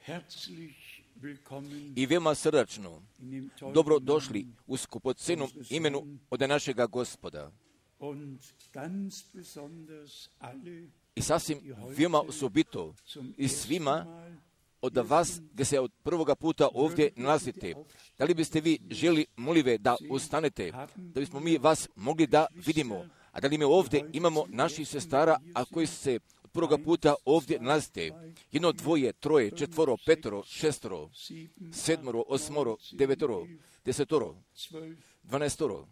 i veoma srdačno dobrodošli u skupocenom imenu od našega Gospoda. I sasvim veoma osobito i svima od vas gdje se od prvoga puta ovdje nalazite. Da li biste vi želi molive da ustanete, da bismo mi vas mogli da vidimo, a da li mi ovdje imamo naših sestara, a koji se od prvoga puta ovdje nalazite? 1, 2, 3, 4, 5, 6, 7, 8, 9, 10, 12,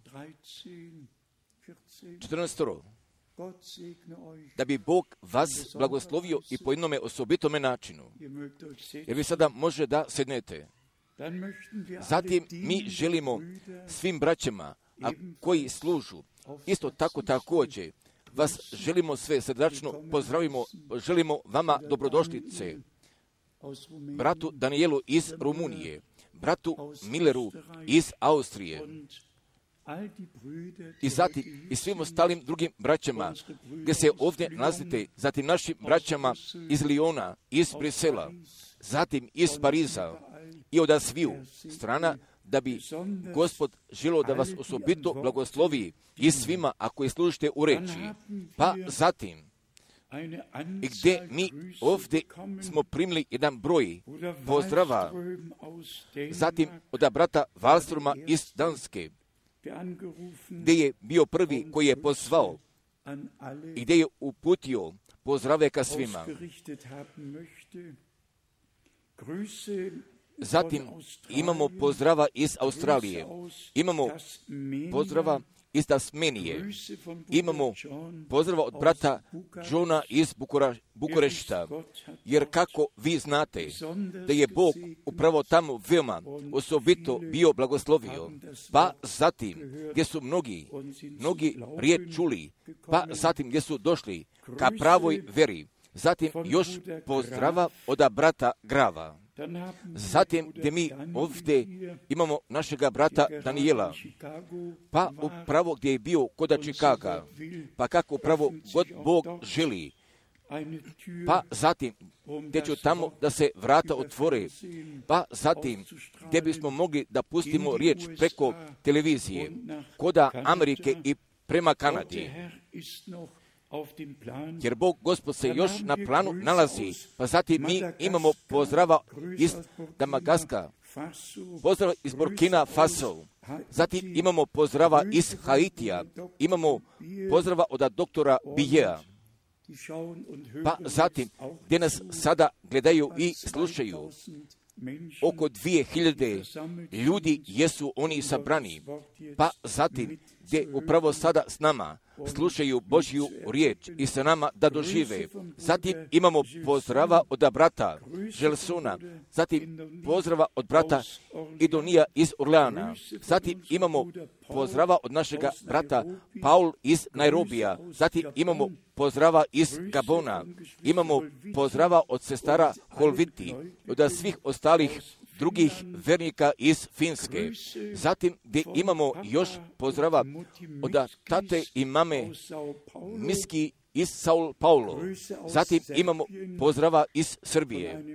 14, da bi Bog vas blagoslovio i po jednome osobitome načinu. Jer vi sada može da sednete. Zatim mi želimo svim braćama, a koji služu, isto tako također, vas želimo sve srdačno pozdravimo, želimo vama dobrodošlice. Bratu Danielu iz Rumunije, bratu Milleru iz Austrije, i zatim i svim ostalim drugim braćama gdje se ovdje nalazite, zatim našim braćama iz Liona, iz Brisela, zatim iz Pariza i od sviju strana, da bi Gospod želio da vas osobito blagoslovi i svima ako je služite u reči. Pa zatim, i gdje mi ovdje smo primili jedan broj pozdrava, zatim od brata Valstroma iz Danske, gdje je bio prvi koji je pozvao i gdje je uputio pozdrave ka svima. Zatim imamo pozdrava iz Australije, imamo pozdrava iz Tasmenije, imamo pozdrava od brata Johna iz Bukurešta, jer kako vi znate da je Bog upravo tamo veoma osobito bio blagoslovio, pa zatim gdje su mnogi riječ čuli, pa zatim gdje su došli ka pravoj veri, zatim još pozdrava od brata Grava. Zatim gdje mi ovdje imamo našega brata Daniela, pa upravo gdje je bio kod Čikaga, pa kako upravo god Bog želi, pa zatim gdje ću tamo da se vrata otvore, pa zatim gdje bismo mogli da pustimo riječ preko televizije, koda Amerike i prema Kanadi. Jer Bog Gospod se još na planu nalazi, pa zatim mi imamo pozdrava iz Damagaska, pozdrava iz Burkina Faso, zatim imamo pozdrava iz Haitija, imamo pozdrava od doktora Bijea, pa zatim gdje nas sada gledaju i slušaju, oko 2000 ljudi jesu oni sabrani, pa zatim gdje upravo sada s nama slušaju Božju riječ i sa nama da dožive. Zatim imamo pozdrava od brata Želsona, zatim pozdrava od brata Idonija iz Orleana, zatim imamo pozdrava od našega brata Paul iz Nairobija, zatim imamo pozdrava iz Gabona, imamo pozdrava od sestara Holviti, od svih ostalih drugih vernika iz Finske. Zatim gdje imamo još pozdrava od tate i mame Miski iz Sao Paulo. Zatim imamo pozdrava iz Srbije.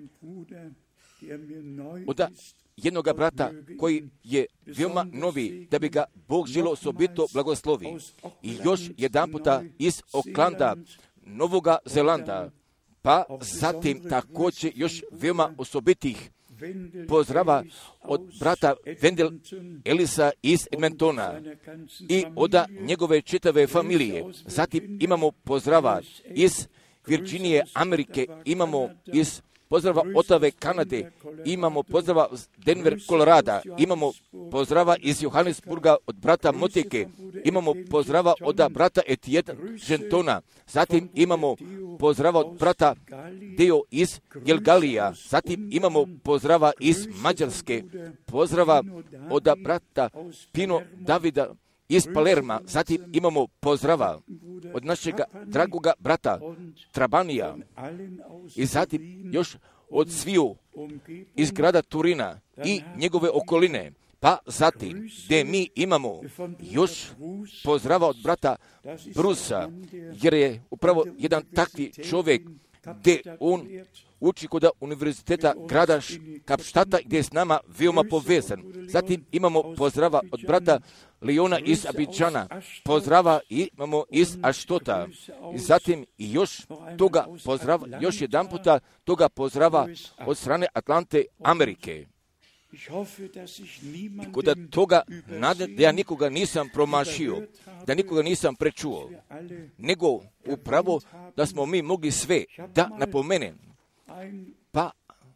Od jednoga brata koji je veoma novi, da bi ga Bog želio osobito blagoslovi. I još jedan puta iz Oklanda, Novoga Zelanda, pa zatim također još veoma osobitih pozdrava od brata Wendel Elisa iz Edmontona i od njegove čitave familije. Zatim imamo pozdrava iz Virginije, Amerike, imamo iz pozdrava Otave, Kanade, imamo pozdrava iz Denver, Kolorada, imamo pozdrava iz Johannesburga od brata Motike, imamo pozdrava od brata Etienne Gentona, zatim imamo pozdrava od brata Deo iz Gelgalija, zatim imamo pozdrava iz Mađarske, pozdrava od brata Pino Davida iz Palerma, zatim imamo pozdrava od našega dragoga brata Trabanija i zatim još od sviju iz grada Turina i njegove okoline, pa zatim gdje mi imamo još pozdrava od brata Brusa, jer je upravo jedan takvi čovjek gdje on uči kod univerziteta grada Kapštata, gdje je s nama veoma povezan. Zatim imamo pozdrava od brata Leona iz Abidžana, pozdrava imamo iz Aštota. I zatim i još toga pozdrava, još jedan puta toga pozdrava od strane Atlante Amerike. I kod toga nadam da ja nikoga nisam promašio, da nikoga nisam prečuo, nego upravo da smo mi mogli sve da napomenem. Pa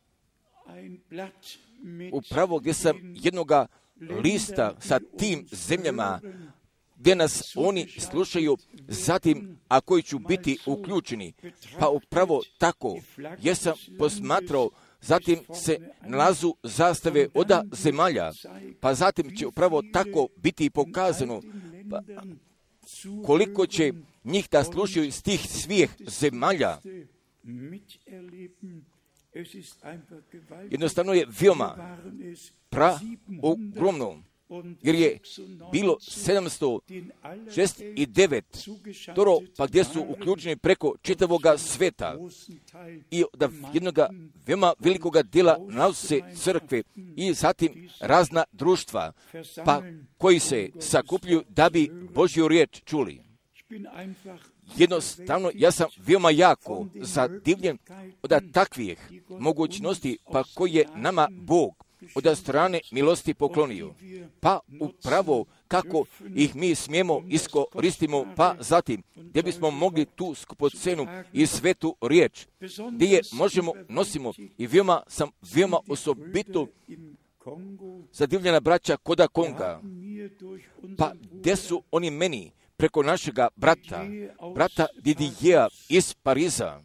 upravo gdje sam jednoga lista sa tim zemljama gdje nas oni slušaju, zatim a koji ću biti uključeni. Pa upravo tako, ja sam posmatrao, zatim se nalazu zastave od zemalja, pa zatim će upravo tako biti pokazano pa, koliko će njih da slušaju iz tih svih zemalja. Jednostavno je veoma ogromno, jer je bilo 769 toro, pa gdje su uključeni preko čitavoga sveta i da jednoga veoma velikoga dijela nalaze se crkve i zatim razna društva, pa koji se sakupljuju da bi Božju riječ čuli. Jednostavno, ja sam veoma jako zadivljen od takvih mogućnosti, pa koji je nama Bog od strane milosti poklonio. Pa upravo kako ih mi smijemo iskoristimo, pa zatim gdje bismo mogli tu skupocenu i svetu riječ, gdje je možemo nosimo i veoma osobito zadivljena braća koda Konga. Pa gdje su oni meni preko našega brata Didijea iz Pariza,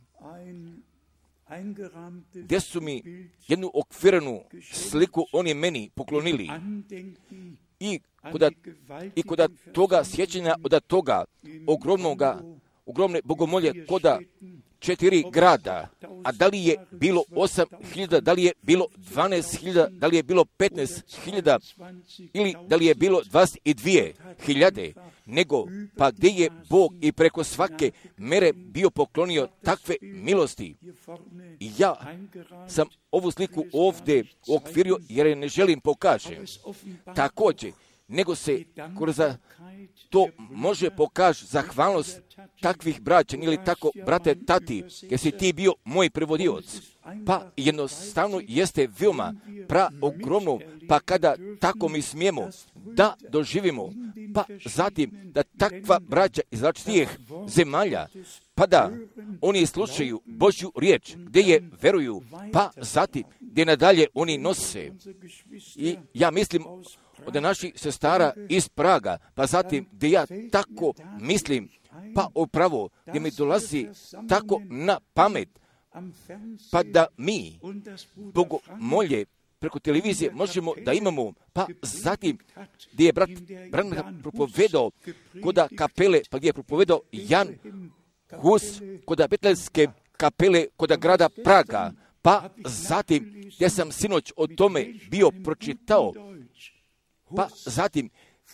gdje su mi jednu okvirenu sliku oni meni poklonili i kod toga sjećanja od toga ogromne bogomolje koda 4 grada, a da li je bilo 8.000, da li je bilo 12.000, da li je bilo 15.000 ili da li je bilo 22.000, nego pa gdje je Bog i preko svake mere bio poklonio takve milosti. I ja sam ovu sliku ovdje uokvirio jer je ne želim pokažem. Također, nego se kroz to može pokaži zahvalnost takvih braća, ili tako, brate, tati, jer si ti bio moj prevodioc. Pa jednostavno jeste veoma ogromno, pa kada tako mi smijemo da doživimo, pa zatim da takva braća iz različitih zemalja, pa da oni slušaju Božju riječ, gdje je veruju, pa zatim gdje nadalje oni nose. I ja mislim od naših sestara iz Praga, pa zatim gdje ja tako mislim, pa upravo gdje mi dolazi tako na pamet, pa da mi bogomolje preko televizije možemo da imamo, pa zatim gdje je brat Branham propovedao koda kapele, pa gdje je propovedao Jan Hus koda Betlejske kapele koda grada Praga, pa zatim gdje sam sinoć o tome bio pročitao, pa zatim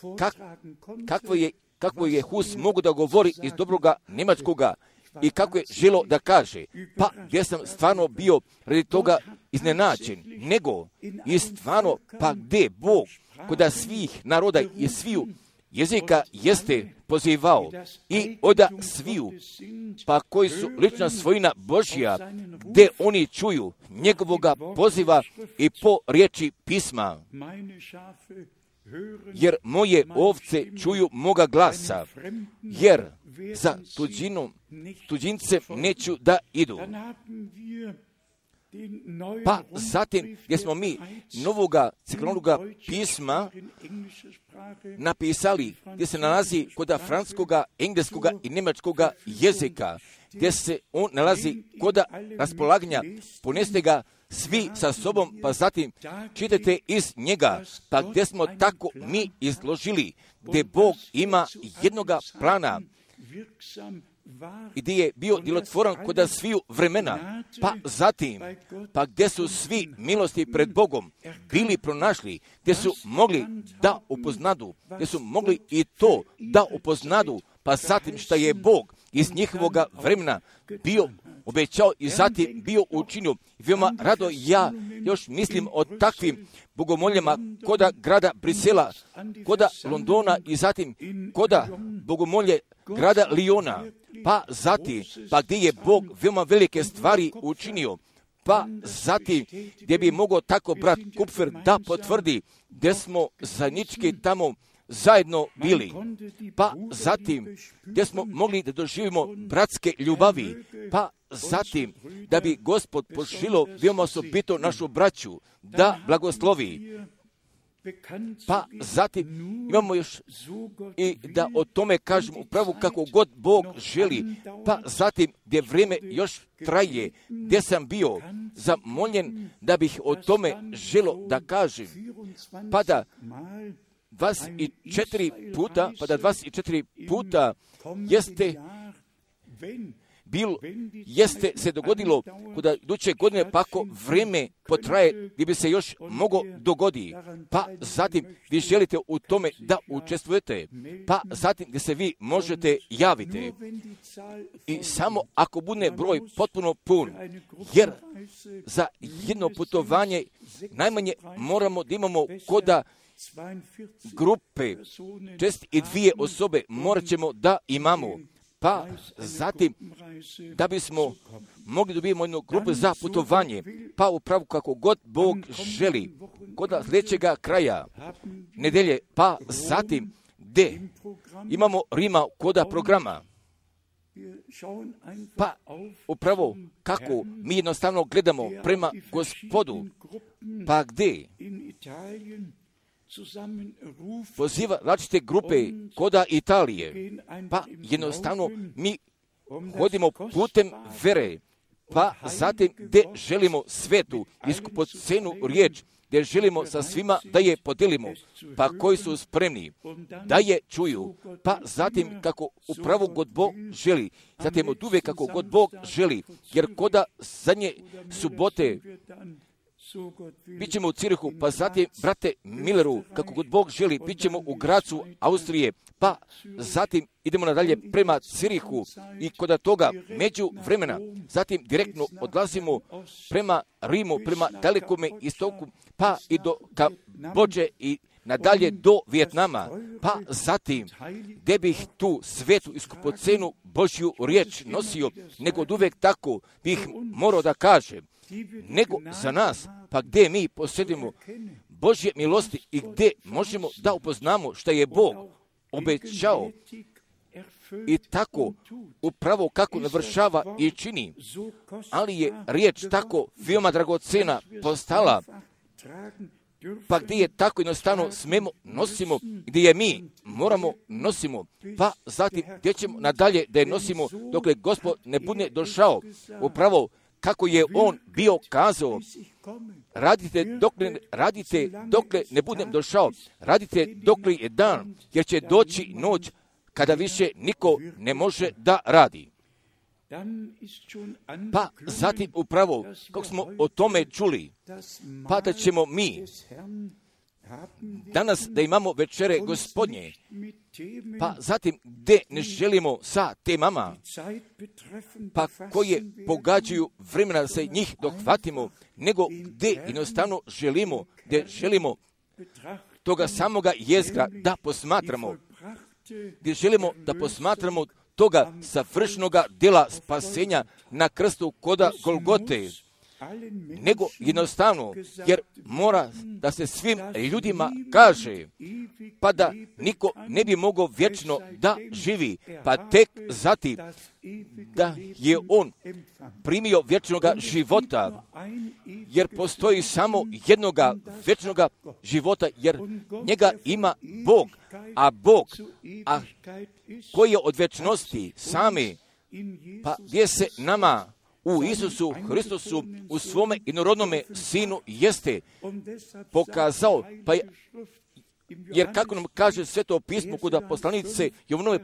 kako je Hus mogu da govori iz dobroga njemačkoga i kako je želo da kaže, pa gdje sam stvarno bio radi toga iznenađen, nego i stvarno pa gdje Bog koda svih naroda i sviju jezika jeste pozivao i oda sviju, pa koji su lična svojina Božja, gdje oni čuju njegovoga poziva i po riječi pisma. Jer moje ovce čuju moga glasa, jer za tuđince neću da idu. Pa zatim gdje smo mi novoga ciklonoga pisma napisali, gdje se nalazi koda francuskoga, engleskoga i njemačkoga jezika, gdje se on nalazi koda raspolaganja, poneste ga svi sa sobom, pa zatim čitajte iz njega, pa gdje smo tako mi izložili, gdje Bog ima jednoga plana i gdje je bio djelotvoran kod sviju vremena, pa zatim, pa gdje su svi milosti pred Bogom bili pronašli, gdje su mogli da upoznadu, gdje su mogli i to da upoznadu, pa zatim šta je Bog iz njihovoga vremena bio obećao i zatim bio učinio. Veoma rado ja još mislim o takvim bogomoljama koda grada Brisela, koda Londona i zatim koda bogomolje grada Liona, pa zatim, pa gdje je Bog veoma velike stvari učinio, pa zatim gdje bi mogao tako brat Kupfer da potvrdi gdje smo zajednički tamo zajedno bili, pa zatim gdje smo mogli da doživimo bratske ljubavi, pa zatim da bi Gospod pošilo veoma osobito našu braću da blagoslovi. Pa zatim imamo još i da o tome kažemo upravo kako god Bog želi. Pa zatim gdje vrijeme još traje, gdje sam bio zamoljen da bih o tome želo da kažem. Pa da 24 puta jeste se dogodilo kada iduće godine pa ako vrijeme potraje gdje bi se još mogo dogodi, pa zatim vi želite u tome da učestvujete, pa zatim gdje se vi možete javiti i samo ako bude broj potpuno pun, jer za jedno putovanje najmanje moramo da imamo koda grupe, 42 osobe morat ćemo da imamo. Pa zatim, da bismo mogli dobijemo jednu grupu za putovanje, pa upravo kako god Bog želi, kod sljedećega kraja nedelje, pa zatim, gdje imamo Rima koda programa, pa upravo kako mi jednostavno gledamo prema Gospodu, pa gdje poziva različite grupe koda Italije, pa jednostavno mi hodimo putem vere, pa zatim gdje želimo svetu, iskupocenu riječ, gdje želimo sa svima da je podijelimo, pa koji su spremni da je čuju, pa zatim kako upravo god Bog želi, zatim od uvijek kako god Bog želi, jer koda zadnje subote bit ćemo u Cirihu, pa zatim, brate Milleru, kako god Bog želi, bit ćemo u Gracu, Austrije, pa zatim idemo nadalje prema Cirihu i kod toga među vremena, zatim direktno odlazimo prema Rimu, prema dalekome istoku, pa i do Kambodže i nadalje do Vijetnama, pa zatim, gdje bih tu svetu iskupocenu Božju riječ nosio, nego od uvijek tako bih morao da kažem, nego za nas, pa gdje mi posjedimo Božje milosti i gdje možemo da upoznamo što je Bog obećao i tako upravo kako navršava i čini, ali je riječ tako veoma dragocena postala, pa gdje je tako jednostavno smemo nosimo, gdje je mi moramo nosimo, pa zatim gdje ćemo nadalje da je nosimo dokle Gospod ne bude došao, upravo kako je on bio kazao, radite dokle ne budem došao, radite dokle je dan, jer će doći noć kada više niko ne može da radi. Pa zatim upravo, kako smo o tome čuli, pa da ćemo mi danas da imamo večere Gospodnje, pa zatim gdje ne želimo sa temama, pa koje pogađaju vremena da se njih dohvatimo, nego gdje jednostavno želimo toga samoga jezgra da posmatramo, gdje želimo da posmatramo toga savršenoga djela spasenja na krstu koda Golgote, nego jednostavno, jer mora da se svim ljudima kaže, pa da niko ne bi mogao vječno da živi, pa tek zatim da je on primio vječnoga života, jer postoji samo jednoga vječnoga života, jer njega ima Bog, a koji je od vječnosti sami, pa gdje se nama u Isusu Hristusu, u svome inorodnome Sinu jeste pokazao, pa jer kako nam kaže Sveto pismo kod poslanice Jovanove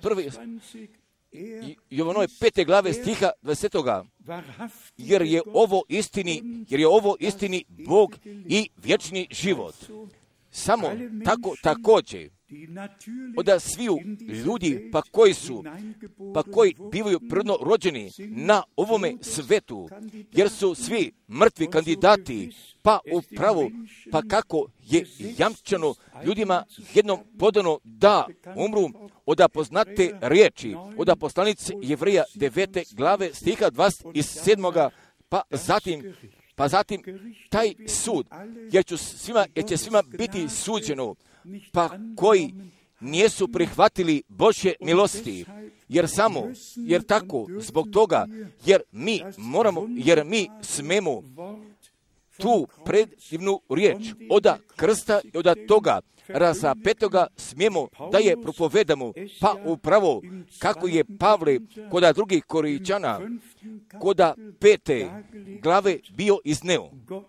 5. glave stiha 20. Jer je ovo istini Bog i vječni život. Samo tako također od sviju ljudi, pa koji bivaju prirodno rođeni na ovome svetu, jer su svi mrtvi kandidati, pa upravo, pa kako je jamčeno ljudima jednom podano da umru od poznate riječi, od poslanice Jevreja 9. glave stiha 27. Pa zatim taj sud, jer će svima biti suđeno, pa koji nisu prihvatili Božje milosti, jer tako, zbog toga, jer mi smemo tu predivnu riječ od krsta i od toga razapetoga smijemo da je propovedamo, pa upravo kako je Pavle kod drugih Korinćana, kod 5. glave bio izneo.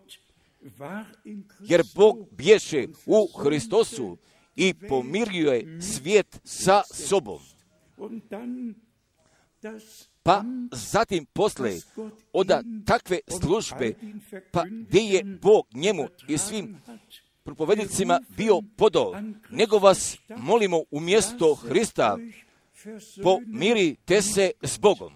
Jer Bog bješe u Hristosu i pomirio je svijet sa sobom. Pa zatim posle od takve službe, pa gdje je Bog njemu i svim propovednicima bio podao, nego vas molimo umjesto Hrista, pomirite se s Bogom.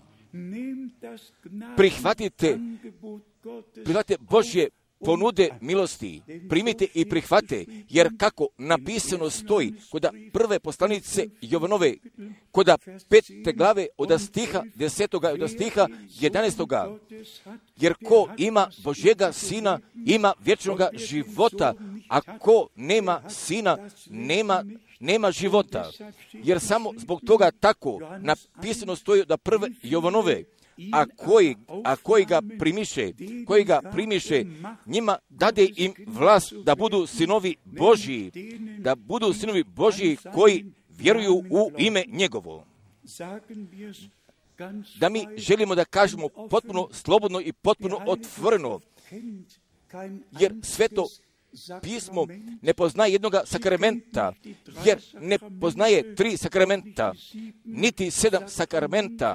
Prihvatite Božje ponude milosti, primite i prihvate, jer kako napisano stoji kod prve poslanice Jovanove, kod 5. glave od stiha 10. i od stiha 11. Jer ko ima Božjega Sina, ima vječnoga života, a ko nema Sina, nema života. Jer samo zbog toga tako napisano stoji da prve Jovanove, a koji ga primiše, njima dade im vlast da budu sinovi Božji, koji vjeruju u ime njegovo. Da mi želimo da kažemo potpuno slobodno i potpuno otvoreno, jer Sveto pismo ne poznaje jednoga sakramenta, jer ne poznaje 3 sakramenta, niti 7 sakramenta,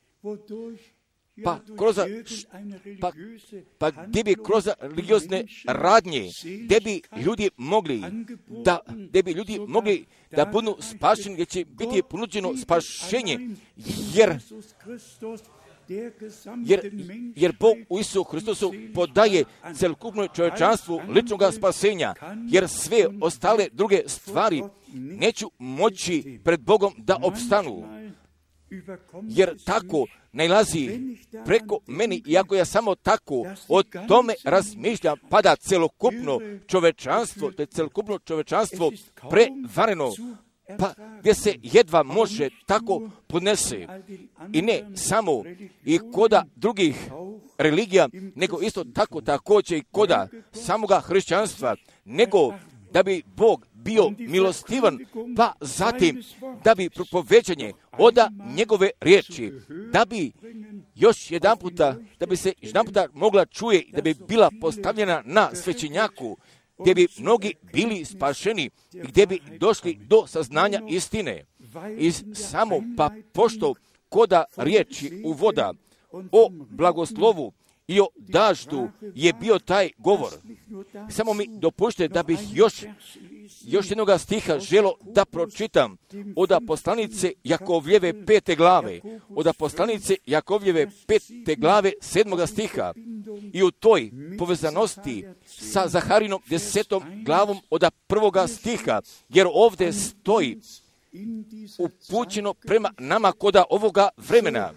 pa gdje bi kroz religiozne radnje, gdje bi ljudi mogli da budu spašeni, gdje će biti ponuđeno spašenje, jer Bog u Isusu Hristosu podaje celokupno čovječanstvu ličnoga spasenja, jer sve ostale druge stvari neću moći pred Bogom da opstanu. Jer tako najlazi preko meni, i ako ja samo tako o tome razmišljam, pada celokupno čovečanstvo prevareno, pa gdje se jedva može tako podnese. I ne samo i koda drugih religija, nego isto tako također i koda samoga hrišćanstva, nego da bi Bog bio milostivan, pa zatim da bi propoveđanje od njegove riječi, da bi još jedanputa, da bi se jedanputa mogla čuje, da bi bila postavljena na svećenjaku, gdje bi mnogi bili spašeni, gdje bi došli do saznanja istine. I samo pa pošto koda riječi u voda o blagoslovu i o daždu je bio taj govor. Samo mi dopušte da bih još jednoga stiha želo da pročitam od poslanice Jakovljeve 5. glave, od poslanice Jakovljeve 5. glave 7. stiha, i u toj povezanosti sa Zaharinom 10. glavom od 1. stiha, jer ovdje stoji upućeno prema nama koda ovoga vremena.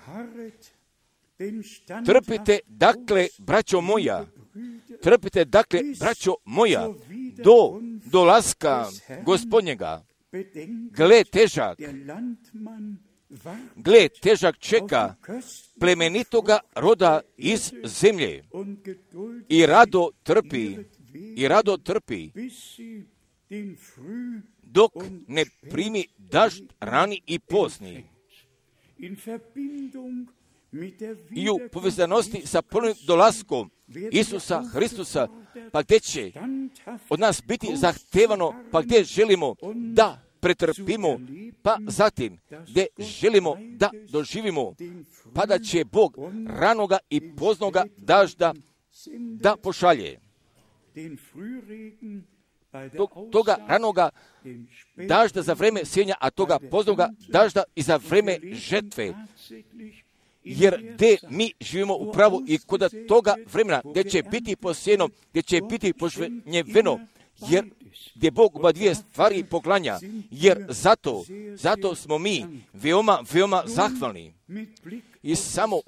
Trpite, dakle, braćo moja, do dolaska Gospodnjega. Gle, težak čeka plemenitoga roda iz zemlje i rado trpi, dok ne primi dažd rani i pozni. I u povezanosti sa ponovnim dolaskom Isusa Hristusa, pa gdje će od nas biti zahtevano, pa gdje želimo da pretrpimo, pa zatim gdje želimo da doživimo, pa da će Bog ranoga i poznoga dažda da pošalje. toga ranoga dažda za vreme sjenja, a toga poznoga dažda i za vreme žetve. Jer gdje mi živimo upravo i kod toga vremena gdje će biti posijeno, gdje će biti požnjeveno, jer gdje Bog oba dvije stvari poklanja, jer zato smo mi veoma zahvalni. I samo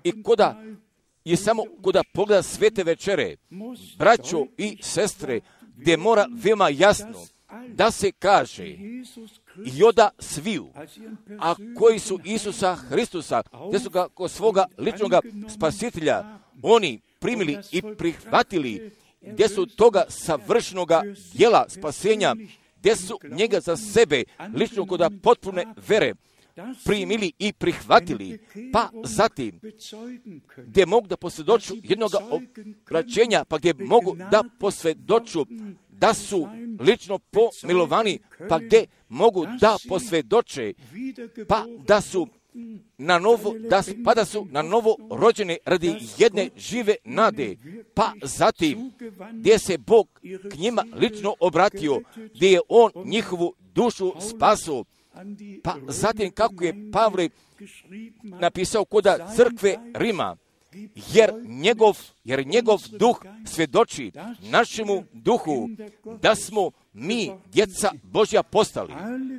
koda pogleda svete večere, braćo i sestre, gdje mora veoma jasno da se kaže i oda sviju, a koji su Isusa Hristusa, gdje su ga kod svoga ličnog spasitelja oni primili i prihvatili, gdje su toga savršenoga djela spasenja, gdje su njega za sebe lično kod potpune vere primili i prihvatili, pa zatim gdje mogu da posvjedoču jednog obraćenja, pa gdje mogu da posvjedoču da su lično pomilovani, pa gdje mogu da posvjedoče, pa da su na novo rođene radi jedne žive nade, pa zatim gdje se Bog k njima lično obratio, gdje je On njihovu dušu spasao, pa zatim kako je Pavle napisao koda crkve Rima, jer njegov duh svjedoči našemu duhu da smo mi djeca Božja postali.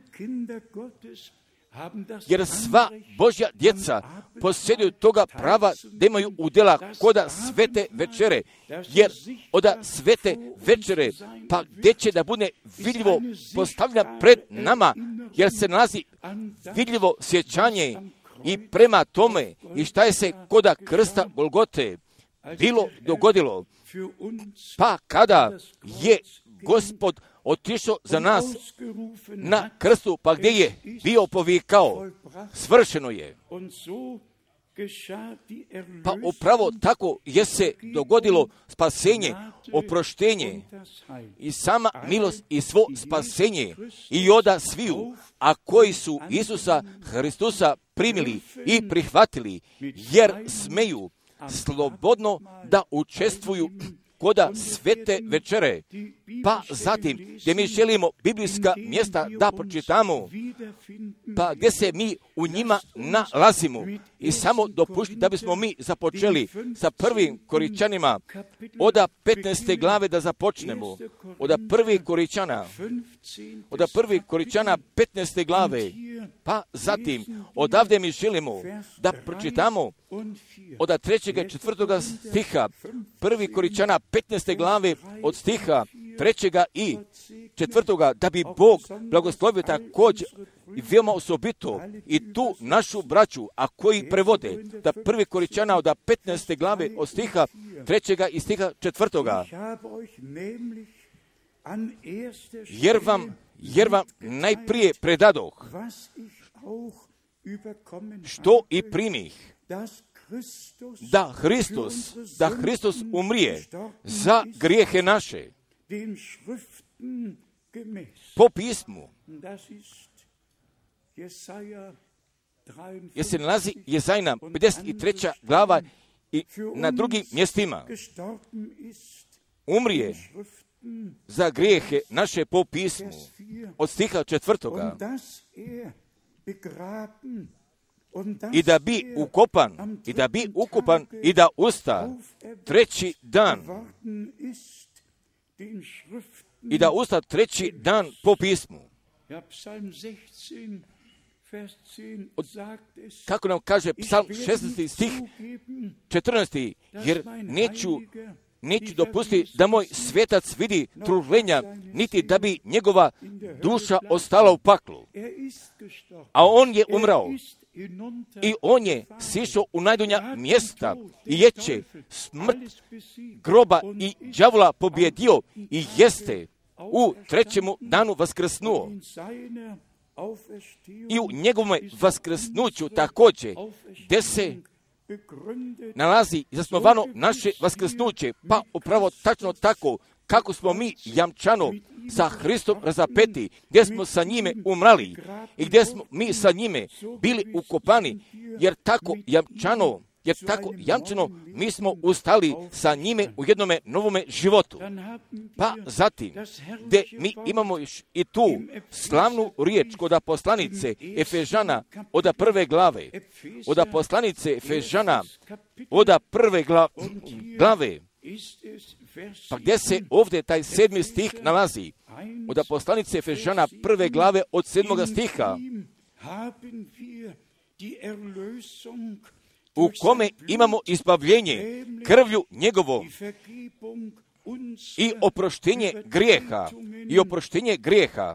Jer sva Božja djeca posjeduju toga prava da imaju udjela koda svete večere, jer oda svete večere, pa gdje će da bude vidljivo postavljena pred nama, jer se nalazi vidljivo sjećanje i prema tome i šta je se koda krsta Golgote bilo dogodilo, pa kada je Gospod otišao za nas na krstu, pa gdje je bio povikao, svršeno je. Pa upravo tako je se dogodilo spasenje, oproštenje i sama milost i svo spasenje i oda sviju, a koji su Isusa Hristusa primili i prihvatili, jer smeju slobodno da učestvuju koda svete večere, pa zatim gdje mi želimo biblijska mjesta da pročitamo, pa gdje se mi u njima nalazimo i samo dopušti da bismo mi započeli sa prvim Koričanima, oda 15. glave da započnemo, oda prvi Koričana 15. glave, pa zatim odavde mi želimo da pročitamo oda 3. i 4. stiha, prvi Koričana 15. glave od stiha 3. i 4. da bi Bog blagoslovio također i veoma osobito i tu našu braću, a koji prevode da prvi Koričana od 15. glave od stiha 3. i stiha 4. Jer vam najprije predadoh, što i primih, da Hristos umrije za grijehe naše, po pismu, jer se nalazi Jezajna 53. glava i na drugim mjestima, umrije za grijehe naše po pismu, od stiha 4. I da bi ukopan i da usta treći dan, i da usta treći dan po pismu. Kako nam kaže Psalm 16. stih 14. jer neću dopustiti da moj svetac vidi trulenja, niti da bi njegova duša ostala u paklu. A on je umrao i on je sišao u najdonja mjesta i jeće smrt, groba i đavola pobjedio i jeste u trećemu danu vaskrsnuo. I u njegovom vaskrsnuću također, gdje se nalazi zasnovano naše vaskrsnuće, pa upravo tačno tako kako smo mi jamčano sa Hristom razapeti, gdje smo sa njime umrali i gdje smo mi sa njime bili ukopani, jer tako jamčano jer tako jamčeno mi smo ustali sa njime u jednome novome životu. Pa zatim, gdje mi imamo i tu slavnu riječ kod poslanice Efežana od prve glave, od poslanice Efežana od prve glave, pa gdje se ovdje taj 7. stih nalazi, od poslanice Efežana prve glave od 7. stiha, u kome imamo izbavljenje krvlju njegovom i oproštenje grijeha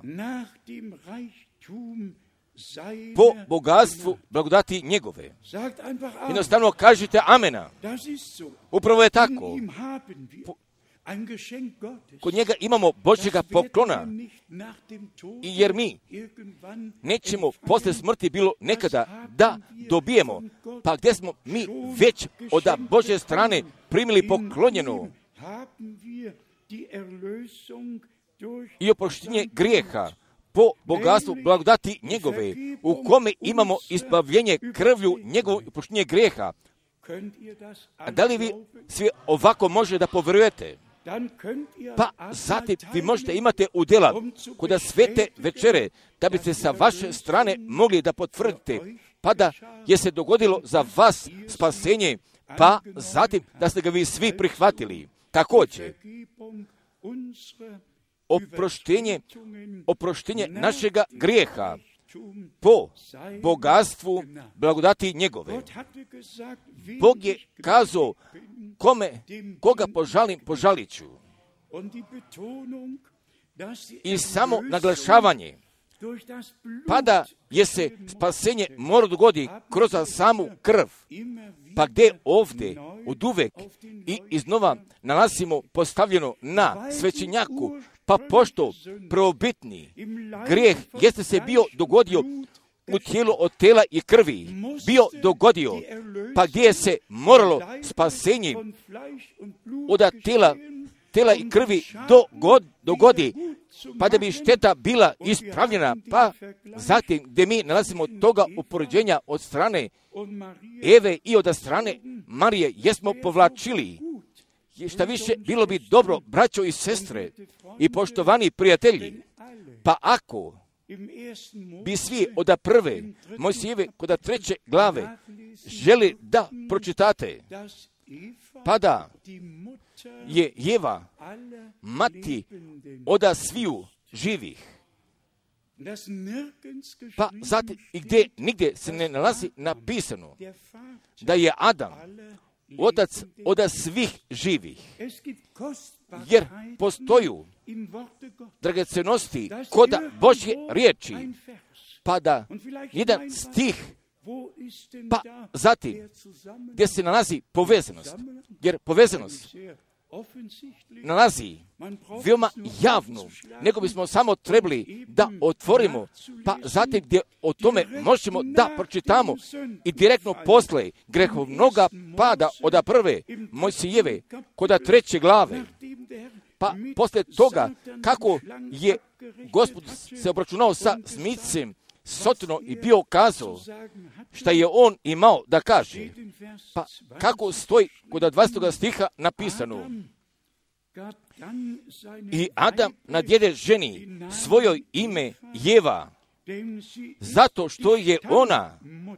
po bogatstvu blagodati njegove. Jednostavno kažite amena. Upravo je tako. Kod njega imamo Božjega poklona, jer mi nećemo posle smrti bilo nekada da dobijemo, pa gdje smo mi već od Božje strane primili poklonjeno i oproštenje grijeha po bogatstvu blagodati njegove, u kome imamo izbavljenje krvlju njegovog i oproštenje grijeha. A da li vi svi ovako može da povjerujete? Pa zatim vi možete imati udjela kod svete večere, da biste sa vaše strane mogli da potvrdite, pa da je se dogodilo za vas spasenje, pa zatim da ste ga vi svi prihvatili. Također, oproštenje našega grijeha po bogatstvu blagodati njegove. Bog je kazao, koga požalim, požalit ću. I samo naglašavanje, pa da je se spasenje mora dogodi kroz samu krv, pa gdje ovdje od uvek i iznova nalazimo postavljeno na svećenjaku, pa pošto prvobitni grijeh jeste se bio dogodio u tijelu od tela i krvi, bio dogodio, pa gdje je se moralo spasenje od tela i krvi dogodi, pa da bi šteta bila ispravljena, pa zatim gdje mi nalazimo toga upoređenja od strane Eve i od strane Marije, jesmo povlačili. Šta više, bilo bi dobro, braćo i sestre i poštovani prijatelji, pa ako bi svi od prve Mojsijeve kod 3. glave želi da pročitate, pa da je Jeva mati od sviju živih, pa zatim i gdje nigdje se ne nalazi napisano da je Adam otac od svih živih, jer postoju dragocenosti kod Božje riječi, pa da jedan stih, pa zatim gdje se nalazi povezanost, jer povezanost nalazi veoma javno, nego bismo samo trebali da otvorimo, pa zatim gdje o tome možemo da pročitamo i direktno posle grehovnoga pada od prve Mojsijeve kod 3. glave, pa posle toga kako je Gospod se obračunao sa smicem Sotno i bio kazao šta je on imao da kaže, pa kako stoji kod 20. stiha napisano: i Adam nadjede ženi svojoj ime Jeva, zato što je ona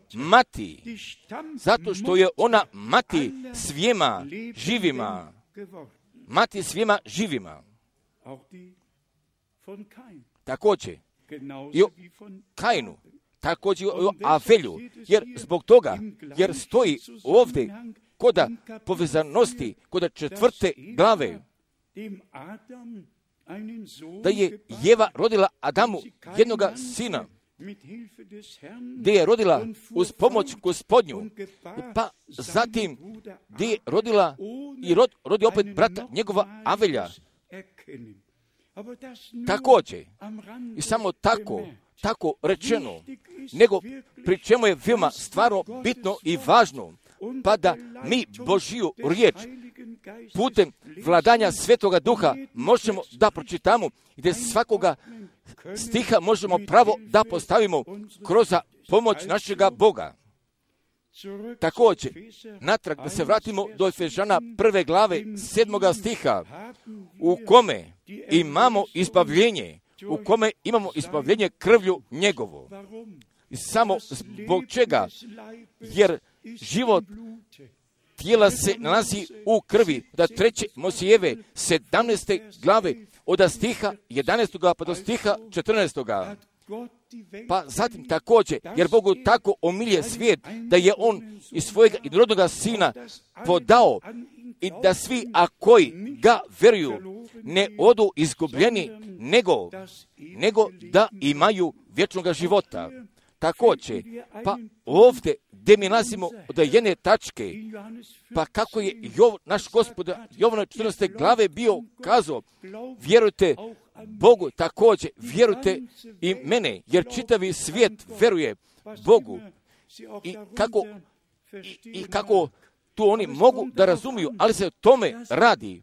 mati svijema živima. Mati svima živima. Također i o Kainu, također i o Avelju, jer zbog toga, jer stoji ovdje kod povezanosti, kod 4. glave, da je Jeva rodila Adamu jednoga sina, gdje je rodila uz pomoć Gospodnju, pa zatim gdje je rodila i rodi opet brata njegova Avelja. Također, i samo tako rečeno, nego pri čemu je veoma stvarno bitno i važno, pa da mi Božiju riječ putem vladanja Svetoga Duha možemo da pročitamo, gdje svakoga stiha možemo pravo da postavimo kroz pomoć našega Boga. Također, natrag da se vratimo do Efežana 1. glave 7. stiha, u kome imamo izbavljenje, u kome imamo izbavljenje krvlju njegovo. I samo zbog čega? Jer život tijela se nalazi u krvi. Da 3. Mojsijeve 17. glave od stiha 11. pa do stiha 14. Pa zatim također, jer Bogu tako omilje svijet, da je On iz svojega jedinorodnoga Sina podao, i da svi, a koji ga vjeruju, ne odu izgubljeni, nego da imaju vječnoga života. Također, pa ovdje gdje mi nalazimo od jedne tačke, pa kako je naš Gospod Jovana 14. glave bio kazao, vjerujte Bogu, također vjerujte i mene, jer čitavi svijet vjeruje Bogu. I kako tu oni mogu da razumiju, ali se o tome radi.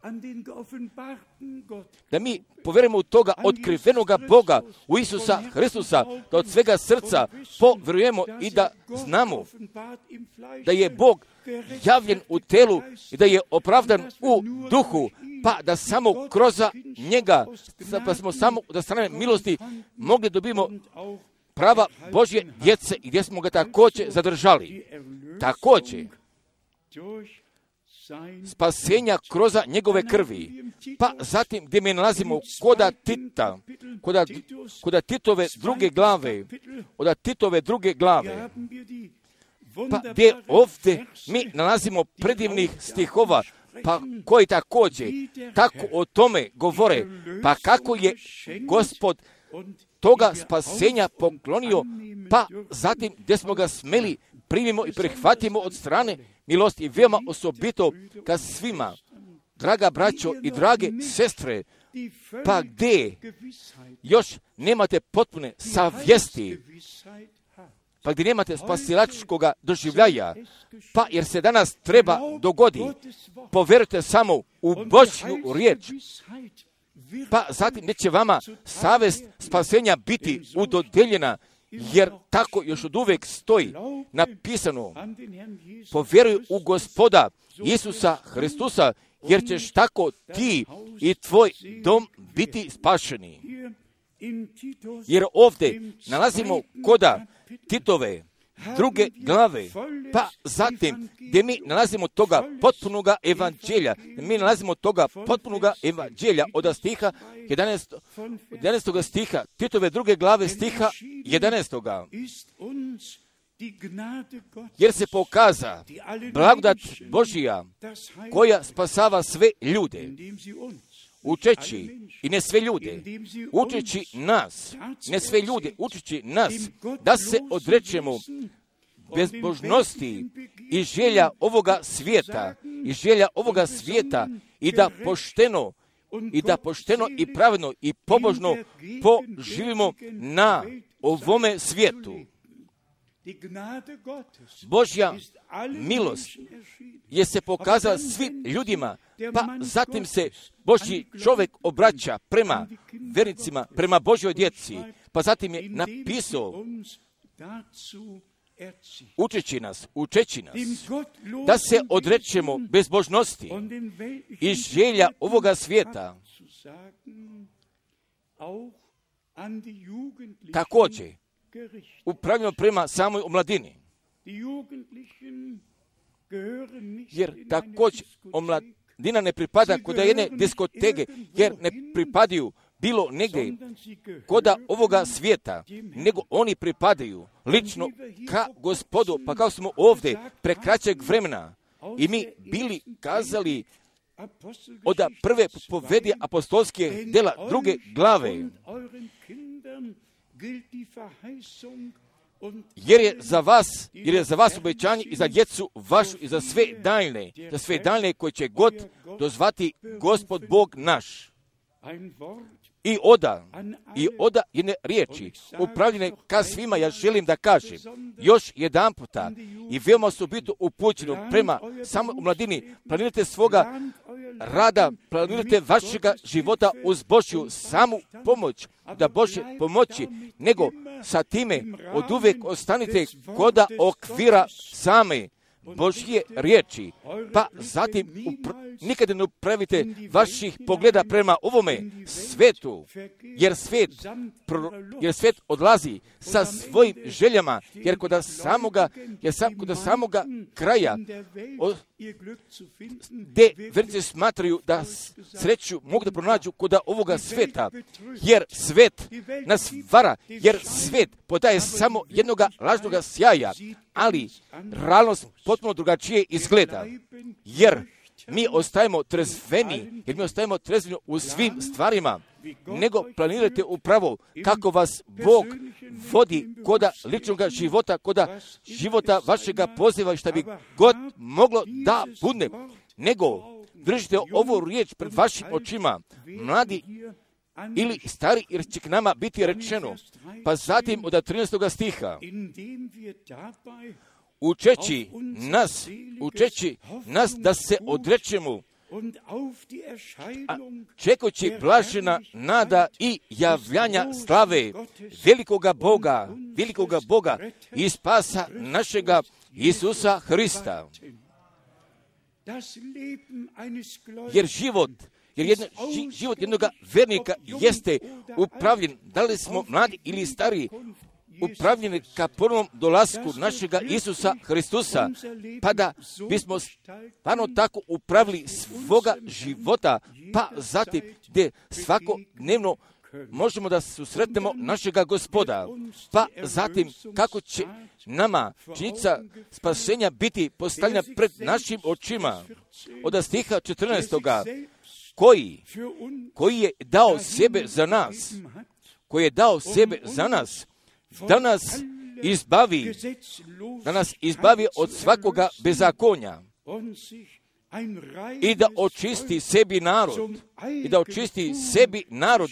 Da mi povjerujemo u toga otkrivenoga Boga, u Isusa Hristusa, da od svega srca povjerujemo i da znamo da je Bog javljen u telu i da je opravdan u duhu, pa da samo kroz njega, pa smo samo da strane milosti mogli dobimo prava Božje djece i gdje smo ga također zadržali. Također, spasenja kroz njegove krvi. Pa zatim gdje mi nalazimo koda Tita, koda Titove druge glave, od Titove druge glave, pa gdje ovdje mi nalazimo predivnih stihova, pa koji također tako o tome govore, pa kako je Gospod toga spasenja poklonio, pa zatim gdje smo ga smeli primimo i prihvatimo od strane milosti i veoma osobito ka svima, draga braćo i drage sestre, pa gdje još nemate potpune savjesti, pa gdje nemate spasilačkog doživljaja, pa jer se danas treba dogodi, povjerujte samo u Božju riječ, pa zatim neće vama savjest spasenja biti udodeljena, jer tako još od uvijek stoji napisano, povjeruj u Gospoda Isusa Hristusa, jer ćeš tako ti i tvoj dom biti spašeni. Jer ovdje nalazimo koda Titove druge glave, pa zatim gdje mi nalazimo toga potpunoga evanđelja, mi nalazimo toga potpunoga evanđelja od stiha 11. stiha, Titove druge glave stiha 11. Jer se pokaza blagodat Božija koja spasava sve ljude, učeći i ne sve ljude, učeći nas, ne sve ljude, učeći nas, da se odrečemo bezbožnosti i želja ovoga svijeta, i da pošteno i pravedno i pobožno poživimo na ovome svijetu. Božja milost je se pokazala svim ljudima, pa zatim se Božji čovjek obraća prema vernicima, prema Božjoj djeci, pa zatim je napisao učeći nas, da se odrečemo bezbožnosti i želja ovoga svijeta. Također, upravljamo prema samoj omladini. Jer također omladina ne pripada kod jedne diskoteke, jer ne pripadaju bilo negdje koda ovoga svijeta, nego oni pripadaju lično ka Gospodu, pa kao smo ovdje prekraćeg vremena i mi bili kazali od prve povedi apostolske dela druge glave, jer je za vas obećanje i za djecu vašu i za sve daljne koje će god dozvati Gospod Bog naš. I oda jedne riječi upravljene ka svima, ja želim da kažem još jedan puta i veoma su biti upućeno prema samoj mladini. Planirate svoga rada, planirate vašega života uz Božju samu pomoć, da Bože pomoći, nego sa time oduvijek ostanite koda okvira same Božje riječi, pa zatim nikada ne upravite vaših pogleda prema ovome svetu, jer svet odlazi sa svojim željama, jer kod samoga kraja gdje vernici smatraju da sreću mogu da pronađu kod ovoga sveta, jer svet nas vara, jer svet podaje samo jednoga lažnoga sjaja, ali realnost potpuno drugačije izgleda, jer mi ostajemo trezveni, u svim stvarima, nego planirajte upravo kako vas Bog vodi koda ličnog života, koda života vašega poziva, šta bi god moglo da bude, nego držite ovu riječ pred vašim očima, mladi ili stari, jer će k nama biti rečeno. Pa zatim od 13. stiha, učeći nas da se odrečemo, čekajući blažena nada i javljanja slave velikoga Boga i spasa našega Isusa Hrista. Jer život jednog vernika jeste upravljen, da li smo mladi ili stari, upravljeni ka prvom dolasku našega Isusa Hristusa, pa da bismo stvarno tako upravili svoga života, pa zatim gdje svakodnevno možemo da susretnemo našega Gospoda, pa zatim kako će nama činjenica spasenja biti postavljena pred našim očima. Od stiha 14. koji je dao sebe za nas, da nas izbavi od svakoga bezakonja i da očisti sebi narod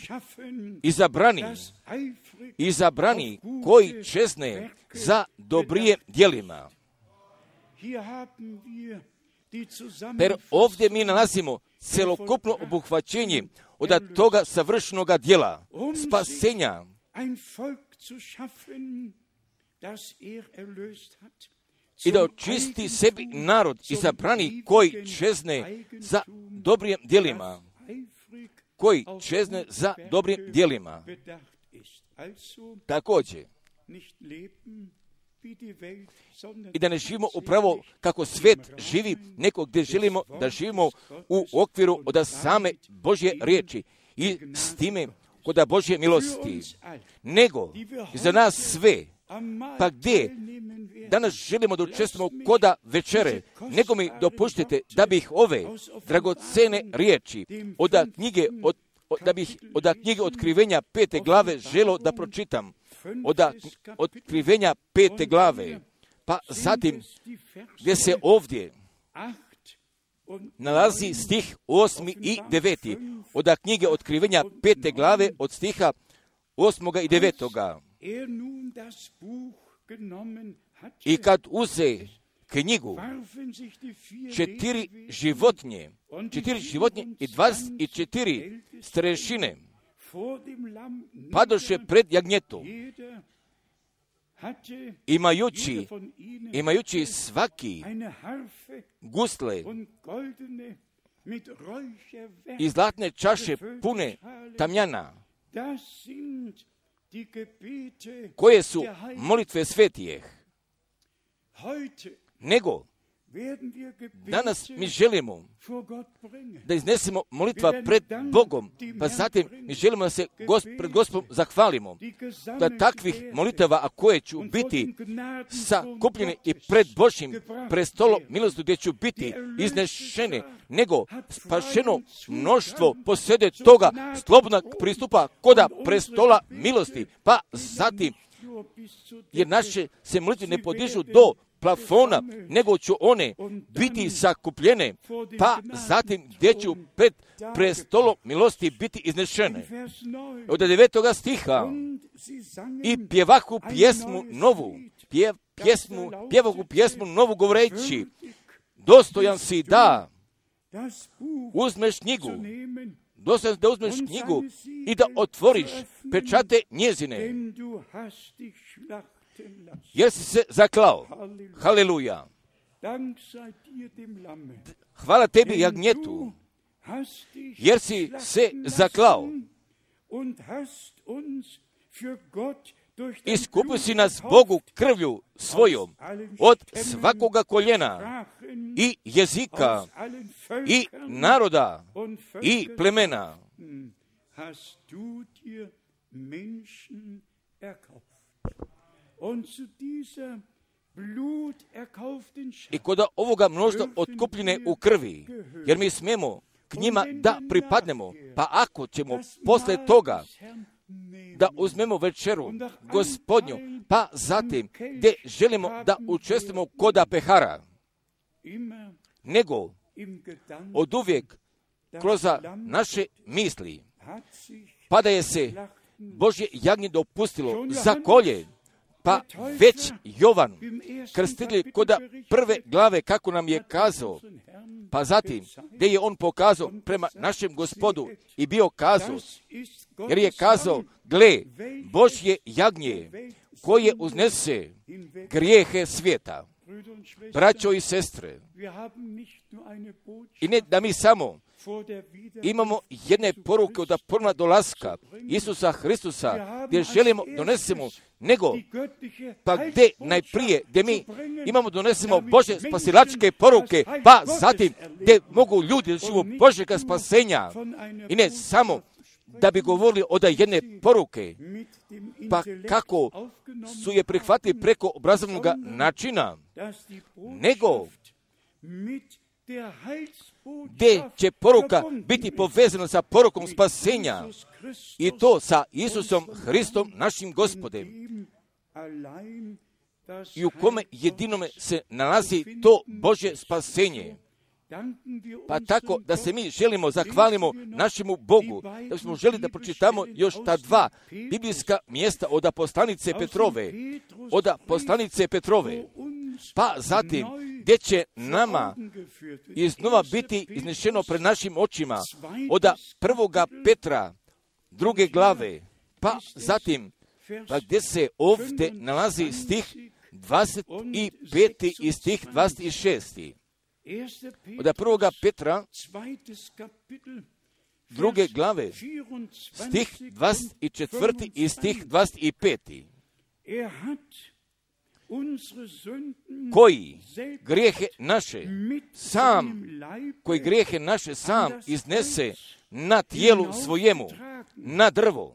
izabrani koji čezne za dobrije djelima. Jer ovdje mi nalazimo celokupno obuhvaćenje od toga savršenoga djela, spasenja, i da očisti sebi narod izabrani koji čezne za dobrim djelima. Također, i da ne živimo upravo kako svet živi, nego gdje želimo da živimo u okviru od same Božje riječi i s time kod Božje milosti, nego za nas sve, pa gdje danas želimo da učestvujemo koda večere, nego mi dopuštite da bih ove dragocene riječi od knjige Otkrivenja 5. glave želo da pročitam, od Otkrivenja 5. glave, pa zatim gdje se ovdje nalazi stih 8. i 9. od knjige Otkrivenja 5. glave od stiha 8. i 9. I kad uze knjigu, četiri životinje i 24 starešine padoše pred jagnjetom, imajući svaki gusle i zlatne čaše pune tamjana, koje su molitve svetijeh. Nego danas mi želimo da iznesemo molitva pred Bogom, pa zatim mi želimo da se pred Gospodom zahvalimo, da takvih molitava, a koje ću biti sakupljene i pred Božjim prestolom milosti, gdje ću biti iznešene, nego spašeno mnoštvo posjede toga slobodnog pristupa koda prestola milosti, pa zatim, jer naše se molitve ne podižu do plafona, nego ću one biti sakupljene, pa zatim gdje ću pred prestolom milosti biti iznešene. Od 9. stiha, i pjevahu pjesmu novu govoreći, dostojan si da uzmeš knjigu i da otvoriš pečate njezine, jer si se zaklao. Haleluja. Hvala tebi, jagnjetu, jer si se zaklao. Iskupio si nas Bogu krvlju svojom od svakoga koljena i jezika i naroda i plemena. I kod ovoga mnoštva otkupljene u krvi, jer mi smemo k njima da pripadnemo, pa ako ćemo posle toga da uzmemo večeru Gospodnju, pa zatim gdje želimo da učestvujemo koda pehara, nego od uvijek kroz naše misli, pa da je se Božje jagnje dopustilo za kolje, pa već Jovan krstitelj koda prve glave, kako nam je kazao, pa zatim gdje je on pokazao prema našem Gospodu i bio kazao, jer je kazao, gle, Božje jagnje koje uznese grijehe svijeta. Braćo i sestre, i ne da mi samo imamo jedne poruke od ponovnog dolaska Isusa Hristusa, gdje želimo donesemo, nego pa gdje najprije, gdje mi imamo donesemo Bože spasilačke poruke, pa zatim gdje mogu ljudi doći u Božjega spasenja, i ne samo da bi govorili od jedne poruke, pa kako su je prihvatili preko obrazovnog načina, nego gdje će poruka biti povezana sa porukom spasenja, i to sa Isusom Hristom, našim Gospodem, i u kome jedinome se nalazi to Božje spasenje. Pa tako da se mi želimo zahvalimo našemu Bogu, da smo želi da pročitamo još ta dva biblijska mjesta od poslanice Petrove, pa zatim gdje će nama iznova biti iznešeno pred našim očima od 1. Petra 2. glave, pa zatim pa gdje se ovdje nalazi stih 25. i stih 26. Od 1. Petra 2. glave, stih 24. i stih 25. koji grijehe naše sam iznese na tijelu svojemu, na drvo,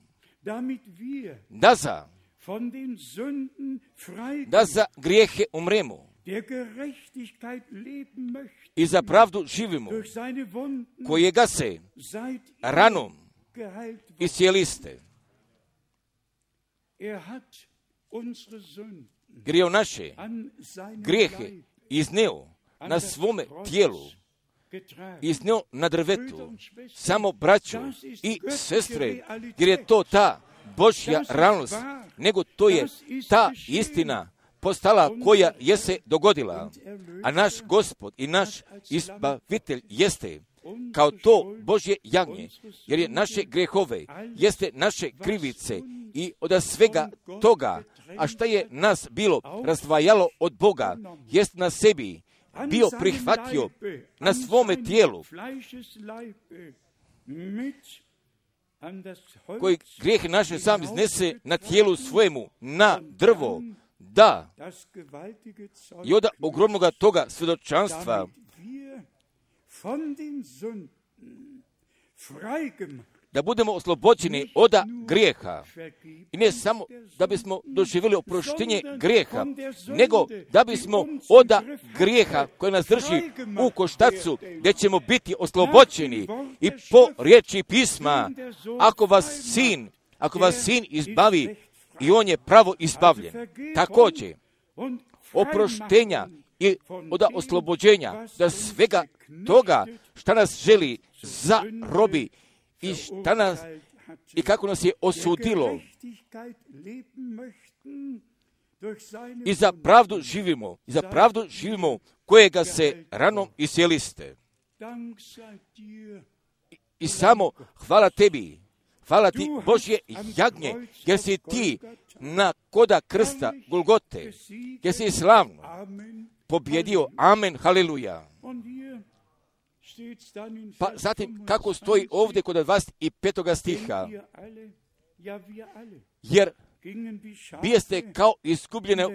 da za grijehe umremo i za pravdu živimo, kojega se ranom iscijeliste. Grijeh naše grijehe izneo na svome tijelu, izneo na drvetu. Samo braćo i sestre, jer je to ta Božja realnost, nego to je ta istina postala koja je se dogodila. A naš Gospod i naš Izbavitelj jeste kao to Božje jagnje, jer je naše grehove, jeste naše krivice i od svega toga, a šta je nas bilo razdvajalo od Boga, jest na sebi bio prihvatio na svome tijelu, koji grijeh naše sam iznese na tijelu svojemu, na drvo, da, i od ogromnog toga svjedočanstva da budemo oslobođeni od grijeha. I ne samo da bismo doživjeli oproštenje grijeha, nego da bismo od grijeha koje nas drži u koštacu, gdje ćemo biti oslobođeni. I po riječi pisma, ako vas sin izbavi, i on je pravo izbavljen. Također, oproštenja i od oslobođenja, da svega toga šta nas želi zarobi i kako nas je osudilo, i za pravdu živimo, kojega se ranom iscijeliste. I samo hvala tebi, Hvala ti, Božje jagnje, jer si ti na koda krsta Golgote, jer si slavno pobjedio. Amen, haleluja. Pa zatim, kako stoji ovdje kod 25. stiha, jer bijeste kao izgubljene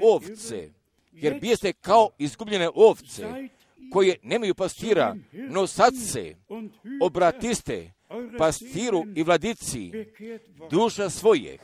ovce, koje nemaju pastira, no sad se obratiste pastiru i vladici duša svojih,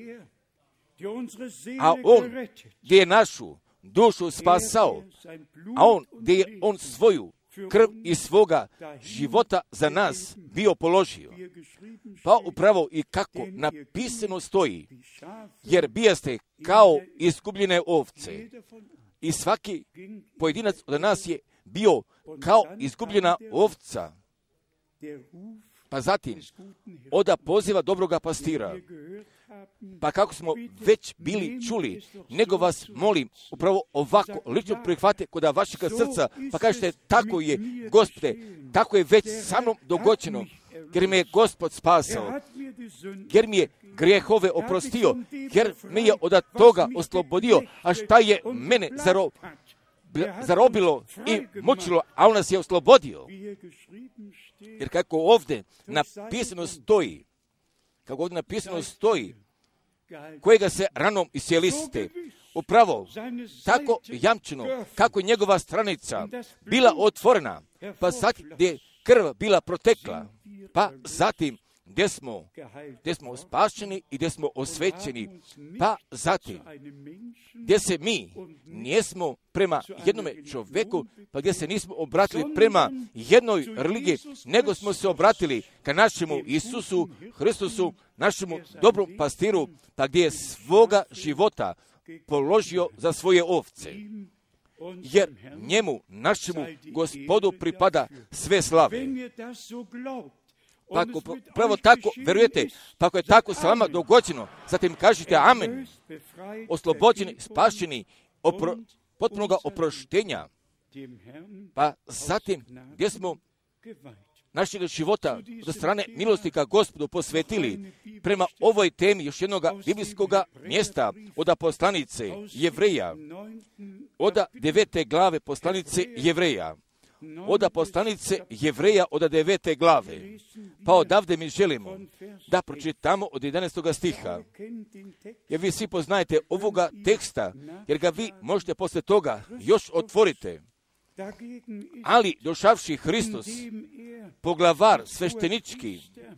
a on gdje je našu dušu spasao, a on gdje je on svoju krv i svoga života za nas bio položio. Pa upravo i kako napisano stoji, jer bijaste kao izgubljene ovce. I svaki pojedinac od nas je bio kao izgubljena ovca. Pa zatim, oda poziva dobroga pastira. Pa kako smo već bili čuli, nego vas molim, upravo ovako, lično prihvate kod vašega srca, pa kažete, tako je, Gospode, tako je već sa mnom dogođeno, jer me je Gospod spasao, jer mi je grijehove oprostio, jer me je od toga oslobodio, a šta je mene zarobilo i mučilo, a on nas je oslobodio. Jer kako ovdje napisano stoji, kojega se ranom isjeliste, upravo tako jamčeno, kako je njegova stranica bila otvorena, pa zatim gdje krv bila protekla, pa zatim gdje smo spašeni i gdje smo osvećeni, pa zatim gdje se mi nismo prema jednome čovjeku, pa gdje se nismo obratili prema jednoj religiji, nego smo se obratili ka našemu Isusu Hristusu, našemu dobrom pastiru, pa gdje je svoga života položio za svoje ovce. Jer našemu Gospodu pripada sve slave. Pa ako pravo tako verujete, pa ako je tako sa vama dogođeno, zatim kažete amen, oslobođeni, spašeni, potpunoga oproštenja, pa zatim gdje smo našeg života do strane milosti ka Gospodu posvetili prema ovoj temi još jednog biblijskog mjesta od poslanice Jevreja, od 9. glave poslanice Jevreja, od poslanice Jevreja od 9. glave. Pa odavde mi želimo da pročitamo od 11. stiha. Jer vi svi poznajete ovoga teksta, jer ga vi možete posle toga još otvorite. Ali došavši Hristos, poglavar sveštenički,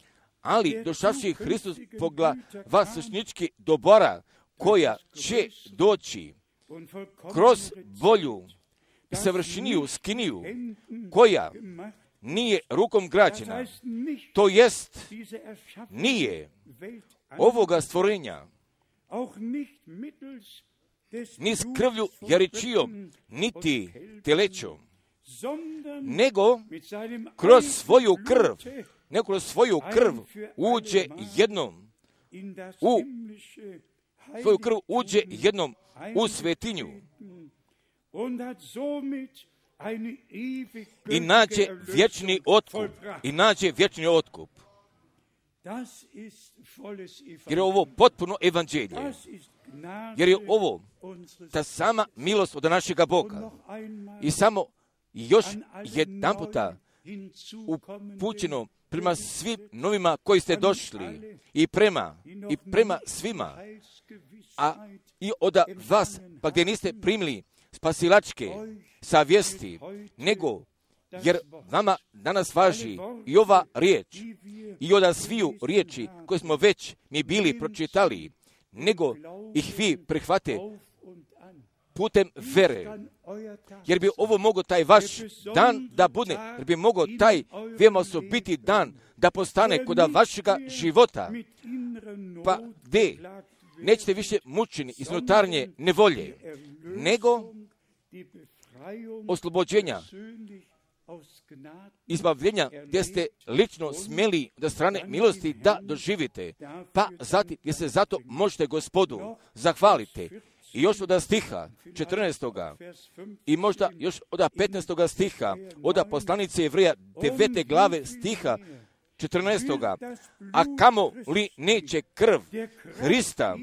do bora, koja će doći kroz bolju i savršeniju skiniju, koja nije rukom građena, to jest nije ovoga stvorenja, ni s krvlju jaričijom, niti telećom, nego kroz svoju krv uđe jednom u svetinju i nađe vječni otkup. Jer je ovo potpuno evanđelje. Jer je ovo ta sama milost od našega Boga. I samo još jedan puta upućeno prema svim novima koji ste došli i prema svima, a i od vas, pa gdje niste primili spasilačke savjesti, nego jer vama danas važi i ova riječ i od sviju riječi koje smo već mi bili pročitali, nego ih vi prihvate putem vere. Jer bi ovo mogao taj vaš dan da bude, jer bi mogao taj veoma osobiti dan da postane kod vašega života, pa gdje nećete više mučeni iz unutarnje nevolje, nego oslobođenja, izbavljenja, gdje ste lično smjeli da strane milosti da doživite, pa zatim gdje se zato možete Gospodu zahvalite. I još od stiha 14. i možda još od 15. stiha, od poslanice Jevreja 9. glave stiha 14. A kamo li neće krv Hrista,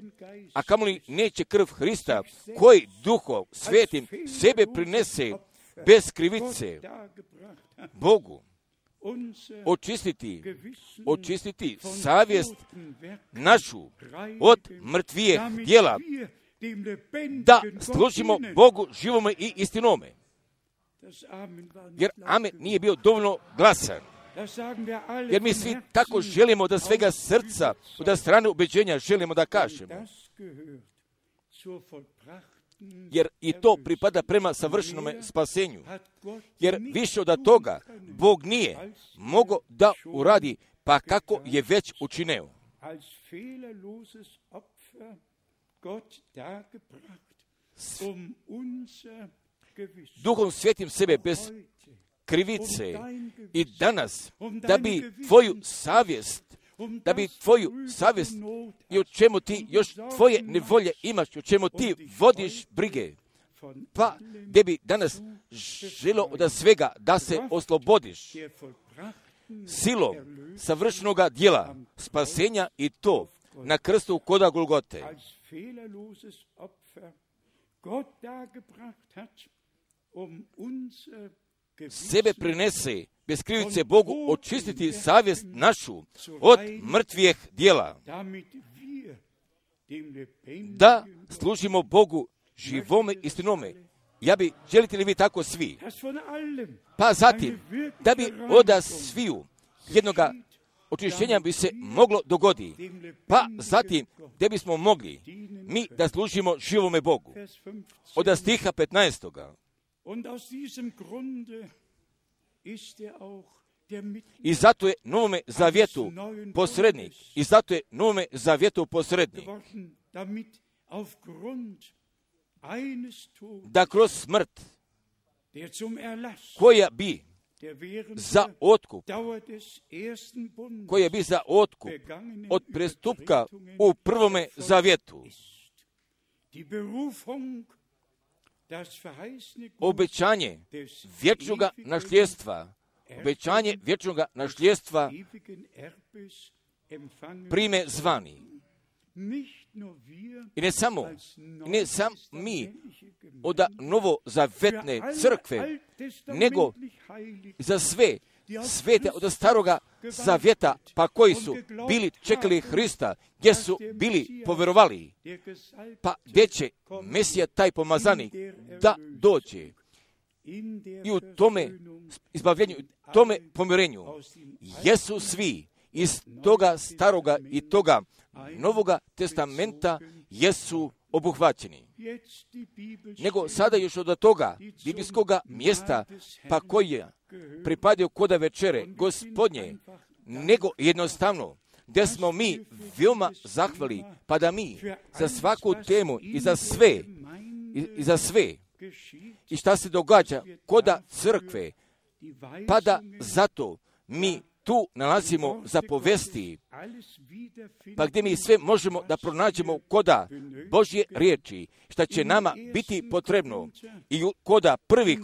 koji Duhom Svetim sebe prinese bez krivice Bogu, očistiti savjest našu od mrtvijeh djela, da služimo Bogu živome i istinome. Jer amen nije bio dovoljno glasan. Jer mi svi tako želimo da svega srca, od strane ubeđenja želimo da kažemo. Jer i to pripada prema savršenome spasenju. Jer više od toga Bog nije mogao da uradi, pa kako je već učinio. Duhom Svetim sebe bez krivice i danas, da bi tvoju savjest i o čemu ti još tvoje nevolje imaš, o čemu ti vodiš brige, pa gdje bi danas želo od svega da se oslobodiš silom savršenoga djela spasenja i to na krstu koda Golgote. Sebe prinese bez krivice Bogu očistiti savjest našu od mrtvijeh djela, da služimo Bogu živome istinome. Želite li vi tako svi? Pa zatim, da bi od sviju jednoga očišćenja bi se moglo dogoditi. Pa zatim, gdje bismo mogli mi da služimo živome Bogu. Od stiha 15. I zato je Novome Zavjetu posrednik. Da kroz smrt, koja bi za otkup od prestupka u prvome zavjetu, obećanje vječnoga nasljedstva prime zvani. I ne samo mi od novozavetne crkve, nego za sve svete od staroga zavjeta, pa koji su bili čekali Hrista, gdje su bili povjerovali, pa gdje će Mesija taj pomazanik da dođe i u tome izbavljenju, tome pomirenju, jesu svi iz toga staroga i toga Novoga testamenta jesu obuhvaćeni. Nego sada još od toga biblijskoga mjesta, pa koji je pripadio koda večere Gospodnje, nego jednostavno, gdje smo mi veoma zahvali, pa da mi za svaku temu i za sve i šta se događa koda crkve, pa da zato mi tu nalazimo za povesti, pa gdje mi sve možemo da pronađemo koda Božje riječi, šta će nama biti potrebno i koda prvi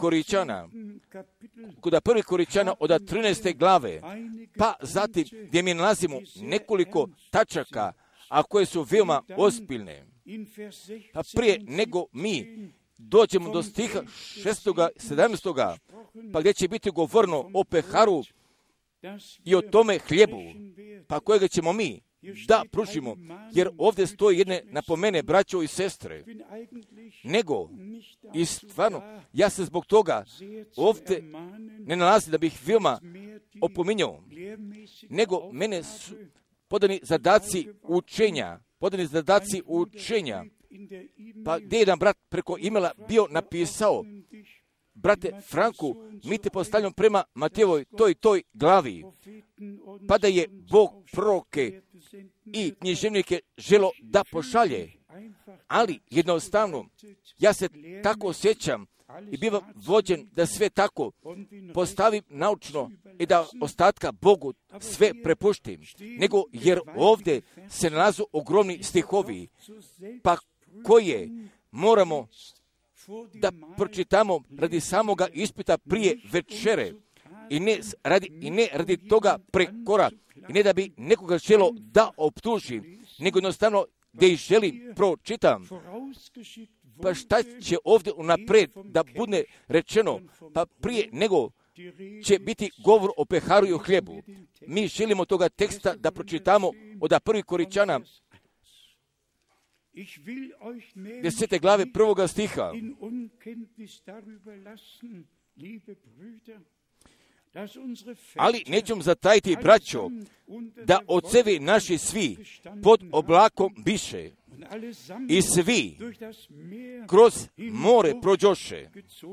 Koričana od 13. glave, pa zatim gdje mi nalazimo nekoliko tačaka, a koje su veoma ozbiljne. Pa prije nego mi dođemo do stiha 6. 17. pa gdje će biti govorno o peharu i o tome hljebu, pa kojega ćemo mi da pružimo, jer ovdje stoji jedne napomene, braćo i sestre, nego, i stvarno, ja se zbog toga ovdje ne nalazim da bih veoma opominjao, nego mene su podani zadaci učenja, pa gdje jedan brat preko imela bio napisao, brate Franku, mi te postavljamo prema Matejevoj toj glavi, pa da je Bog proroke i književnike želo da pošalje, ali jednostavno, ja se tako osjećam i bivam vođen da sve tako postavim naučno i da ostatka Bogu sve prepuštim, nego jer ovdje se nalazu ogromni stihovi, pa koje moramo da pročitamo radi samoga ispita prije večere, I ne radi toga prekora, i ne da bi nekoga želo da optuži, nego jednostavno da ih želi pročitam. Pa šta će ovdje unaprijed da bude rečeno, pa prije nego će biti govor o peharu i o hljebu. Mi želimo toga teksta da pročitamo od 1. Korinćana 10. glave 1. stiha. Ali nećemo zatajiti, braćo, da ocevi naši svi pod oblakom biše i svi kroz more prođoše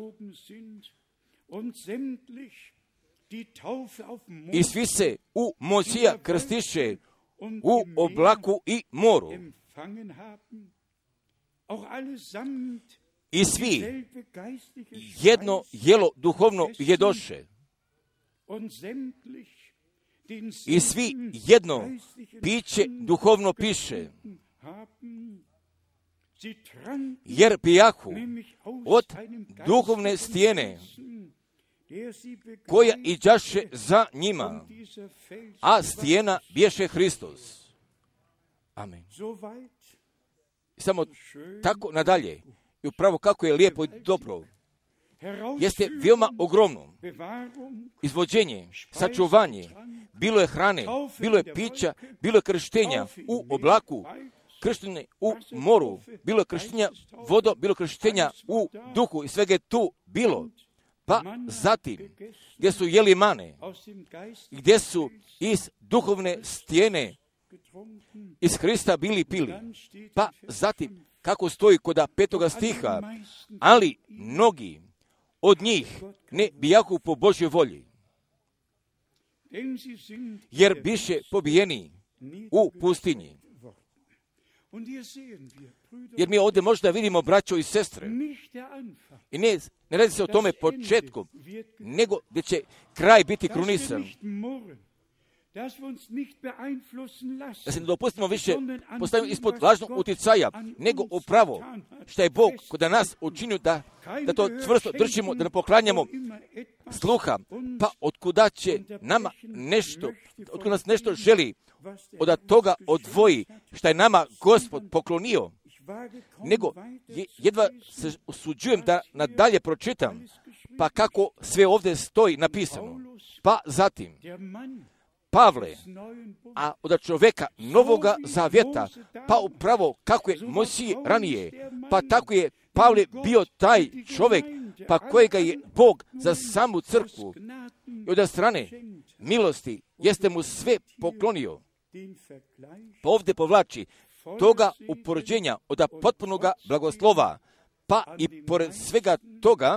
i svi se u Mojsija krstiše u oblaku i moru. I svi jedno jelo duhovno jedoše. I svi jedno piće duhovno piše. Jer pijahu od duhovne stijene koja iđaše za njima, a stijena bješe Hristos. Amen. Samo tako nadalje. I upravo kako je lijepo i dobro. Jeste veoma ogromno. Izvođenje, sačuvanje, bilo je hrane, bilo je pića, bilo je krštenja u oblaku, krštenje u moru, bilo je krštenja vodo, bilo je krštenja u duhu i svega je tu bilo. Pa zatim, gdje su jeli mane, gdje su iz duhovne stijene iz Hrista bili pili. Pa zatim, kako stoji kod 5. stiha, ali mnogi od njih ne bijahu po Božjoj volji, jer biše pobijeni u pustinji. Jer mi ovdje možda vidimo, braćo i sestre, i ne radi se o tome početku, nego gdje će kraj biti krunisan. Da se ne dopustimo više postavimo ispod lažnog utjecaja, nego upravo što je Bog kod nas učinio da to čvrsto držimo, da ne poklanjamo sluha, pa otkuda će nama nešto, otkud nas nešto želi od toga odvoji što je nama Gospod poklonio, nego jedva se usuđujem da nadalje pročitam, pa kako sve ovdje stoji napisano. Pa zatim, Pavle, a od čovjeka Novoga Zavjeta, pa upravo kako je Mojsije ranije, pa tako je Pavle bio taj čovjek, pa kojega je Bog za samu crkvu i od strane milosti jeste mu sve poklonio. Pa ovdje povlači toga upoređenja od potpunoga blagoslova, pa i pored svega toga,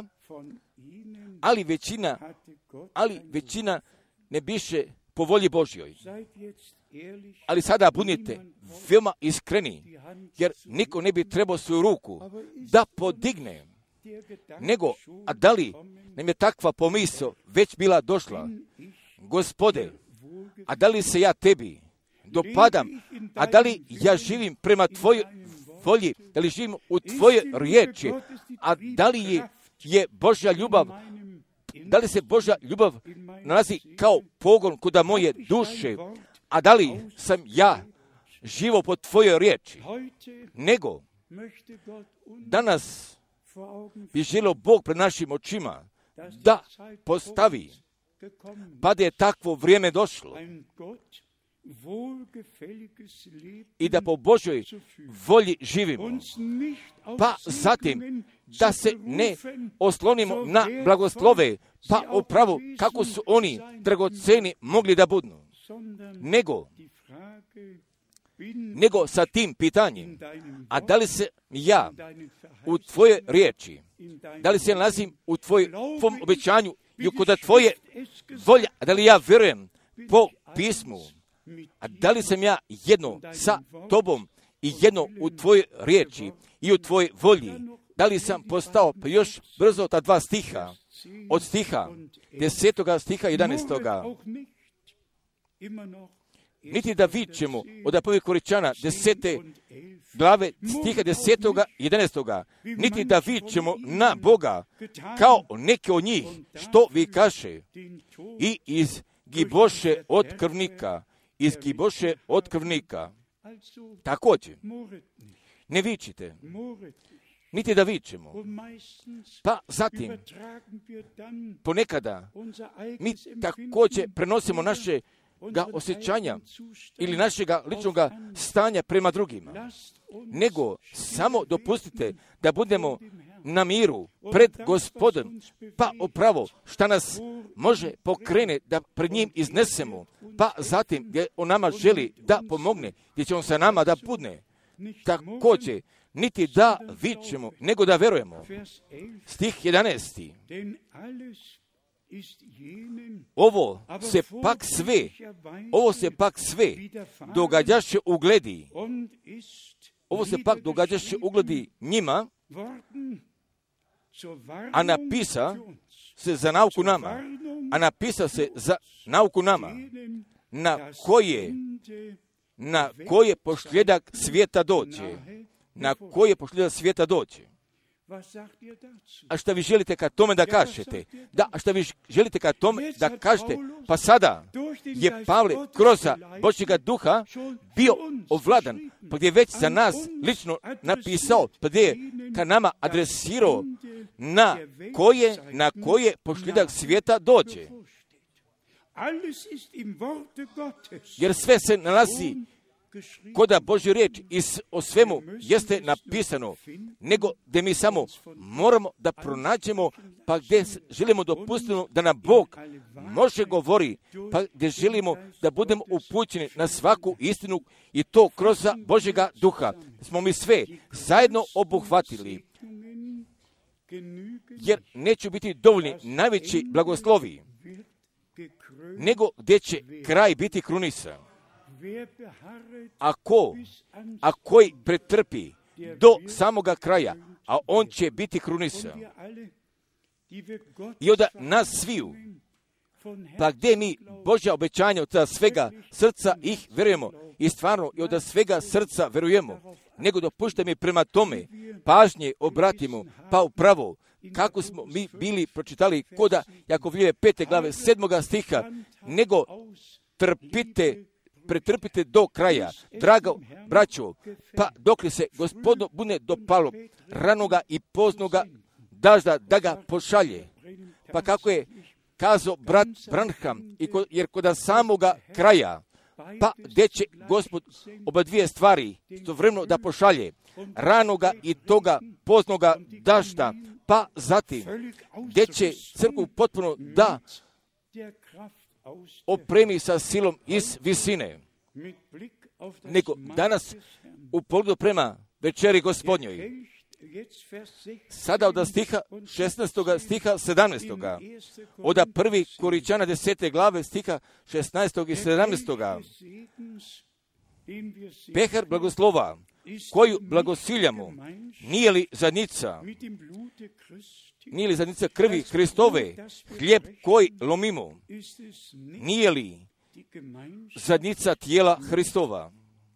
ali većina ne biše po volji Božjoj. Ali sada budite veoma iskreni, jer niko ne bi trebao svoju ruku da podigne, nego, a da li nam je takva pomisao već bila došla? Gospode, a da li se ja tebi dopadam, a da li ja živim prema tvojoj volji, da li živim u tvojoj riječi, a da li je Božja ljubav, da li se Božja ljubav nalazi kao pogon kuda moje duše, a da li sam ja živo po tvojoj riječi? Nego, danas bi želio Bog pred našim očima da postavi, pa da je takvo vrijeme došlo i da po Božoj volji živimo. Pa zatim da se ne oslonimo na blagoslove, pa upravo kako su oni dragoceni mogli da budu, nego sa tim pitanjem, a da li se ja u tvojoj riječi, da li se nalazim u tvom obećanju i kod tvoje volje, a da li ja vjerujem po pismu, a da li sam ja jedno sa tobom i jedno u tvojoj riječi i u tvojoj volji, da li sam postao, pa još brzo ta 2 stiha, od stiha 10. stiha 11. Niti da vičemo od 1. Korinćana 10. glave stiha 10. 11. Niti da vičemo na Boga, kao neki od njih, što vi kaže, i izgiboše od krvnika, izgiboše od krvnika. Također, ne vičite, niti da vičemo. Pa zatim, ponekada, mi također prenosimo naše osjećanja ili našega ličnog stanja prema drugima. Nego samo dopustite da budemo na miru pred Gospodom, pa upravo šta nas može pokrene da pred njim iznesemo, pa zatim gdje on nama želi da pomogne, gdje će on sa nama da budne. Također, niti da vičemo, nego da verujemo. Stih 11. Ovo se pak sve događaše ugledi. Ovo se pak događaše ugledi njima, a napisa se za nauku nama. A napisa se za nauku nama, na koje pošljedak svijeta dođe. Na koje pošljedak svijeta dođe. A šta vi želite kad tome da kažete? Da, a šta vi želite kad tome da kažete? Pa sada je Pavle kroz Božjega duha bio ovladan, pa gdje je već za nas lično napisao, pa gdje je ka nama adresirao na koje pošljedak svijeta dođe. Jer sve se nalazi koda Božja riječ i o svemu jeste napisano, nego gdje mi samo moramo da pronađemo, pa gdje želimo dopustiti da nam Bog može govori, pa gdje želimo da budemo upućeni na svaku istinu i to kroz Božjega duha. Smo mi sve zajedno obuhvatili, jer neće biti dovoljni najveći blagoslovi, nego gdje će kraj biti krunisan. A koji pretrpi do samoga kraja, a on će biti krunisan. I onda nas sviju, pa gdje mi Božja obećanja od svega srca ih verujemo i stvarno i od svega srca verujemo, nego dopušta mi prema tome pažnje obratimo, pa upravo kako smo mi bili pročitali koda Jakovljeve 5. glave 7. stiha, nego pretrpite do kraja, drago braćo, pa dok li se Gospodu bude dopalo ranoga i poznoga dažda da ga pošalje. Pa kako je kazao brat Branham, jer kod samoga kraja, pa gdje će Gospod oba dvije stvari istovremeno da pošalje, ranoga i toga poznoga dažda, pa zatim gdje će crkvu potpuno da opremi sa silom iz visine. Nego danas u pogledu prema večeri Gospodnjoj. Sada od stiha 16. stiha 17. Od 1. Korinćana 10. glave stiha 16. i 17. Pehar blagoslova koju blagosiljamo nije li zadnica krvi Hristove, hljeb koji lomimo, nije li zadnica tijela Hristova.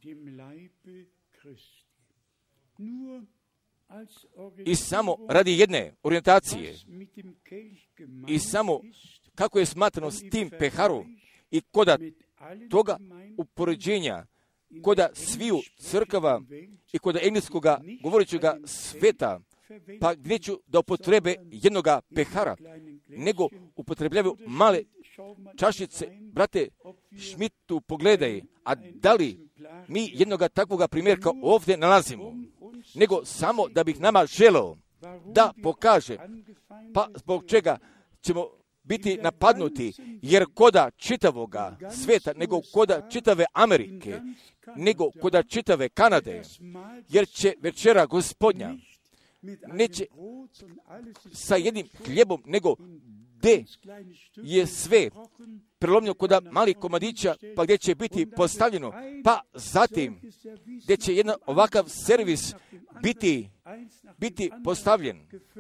I samo radi jedne orijentacije i samo kako je smatrano s tim peharom i koda toga upoređenja, koda sviju crkava i koda engleskoga govorećega sveta, pa gdje ću da upotrebe jednoga pehara, nego upotrebljavaju male čašice. Brate Šmitu, pogledaj, a da li mi jednoga takvoga primjerka ovdje nalazimo? Nego samo da bih nama želeo da pokaže, pa zbog čega ćemo biti napadnuti, jer koda čitavoga sveta, nego koda čitave Amerike, nego koda čitave Kanade, jer će večera Gospodnja neće sa jednim hljebom, nego gdje je sve prelomljeno koda malih komadića, pa gdje će postavljeno, pa zatim gdje će jedan ovakav servis biti postavljen,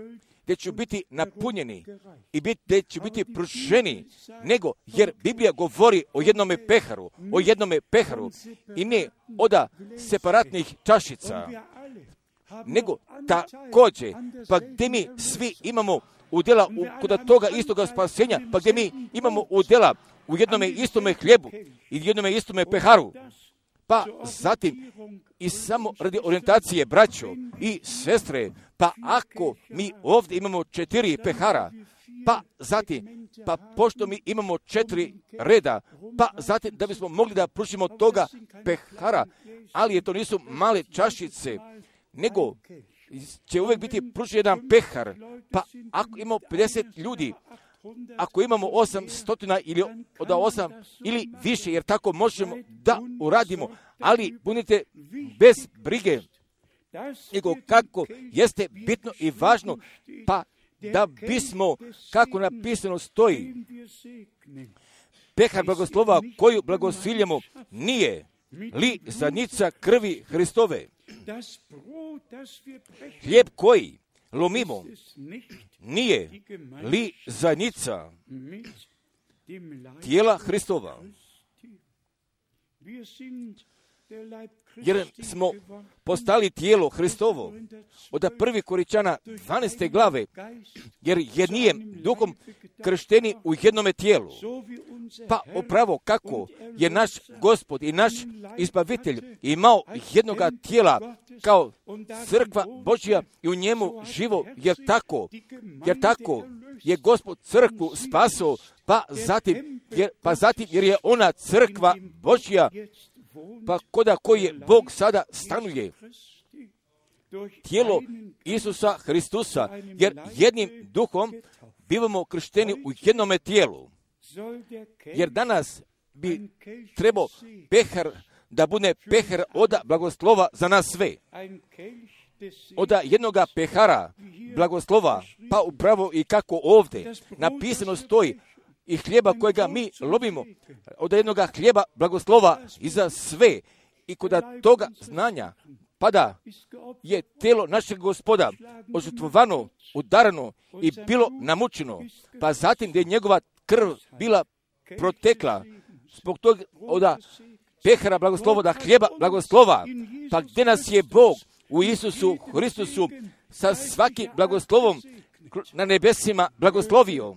gdje ću biti napunjeni i gdje ću biti pruženi, nego jer Biblija govori o jednome peharu i ne od separatnih čašica, nego također, pa gdje mi svi imamo udjela kod toga istoga spasenja, pa gdje mi imamo udjela u jednome istome hljebu i jednome istome peharu. Pa zatim i samo radi orijentacije, braćo i sestre, pa ako mi ovdje imamo 4 pehara, pa zatim, pa pošto mi imamo 4 reda, pa zatim da bismo mogli da pružimo toga pehara, ali to nisu male čašice, nego će uvijek biti pružen jedan pehar, pa ako imamo 50 ljudi, ako imamo 800 ili od 8 ili više, jer tako možemo da uradimo, ali budite bez brige, nego kako jeste bitno i važno, pa da bismo, kako napisano stoji, pehar blagoslova koju blagosiljamo nije li zadnjica krvi Hristove. Hljeb koji lomimo nije li zadnjica tijela Hristova. Jer smo postali tijelo Hristovo od 1. Korinčana 12. glave, jer jednijem duhom kršteni u jednome tijelu. Pa upravo kako je naš Gospod i naš Izbavitelj imao jednoga tijela kao crkva Božja i u njemu živo, jer tako je Gospod crkvu spasao, pa zatim jer je ona crkva Božja, pa koda koji je Bog sada stanuje, tijelo Isusa Hristusa, jer jednim duhom bivamo kršteni u jednome tijelu. Jer danas bi trebao pehar da bude pehar od blagoslova za nas sve. Od jednoga pehara blagoslova, pa upravo i kako ovdje napisano stoji, i hljeba kojega mi lomimo, od jednoga hljeba blagoslova i za sve. I kod toga znanja pada je tijelo našeg Gospoda ožrtvovano, udarano i bilo namučeno, pa zatim gdje je njegova krv bila protekla zbog toga od pehara blagoslova, da hljeba blagoslova, pa gdje nas je Bog u Isusu Hristusu sa svakim blagoslovom na nebesima blagoslovio,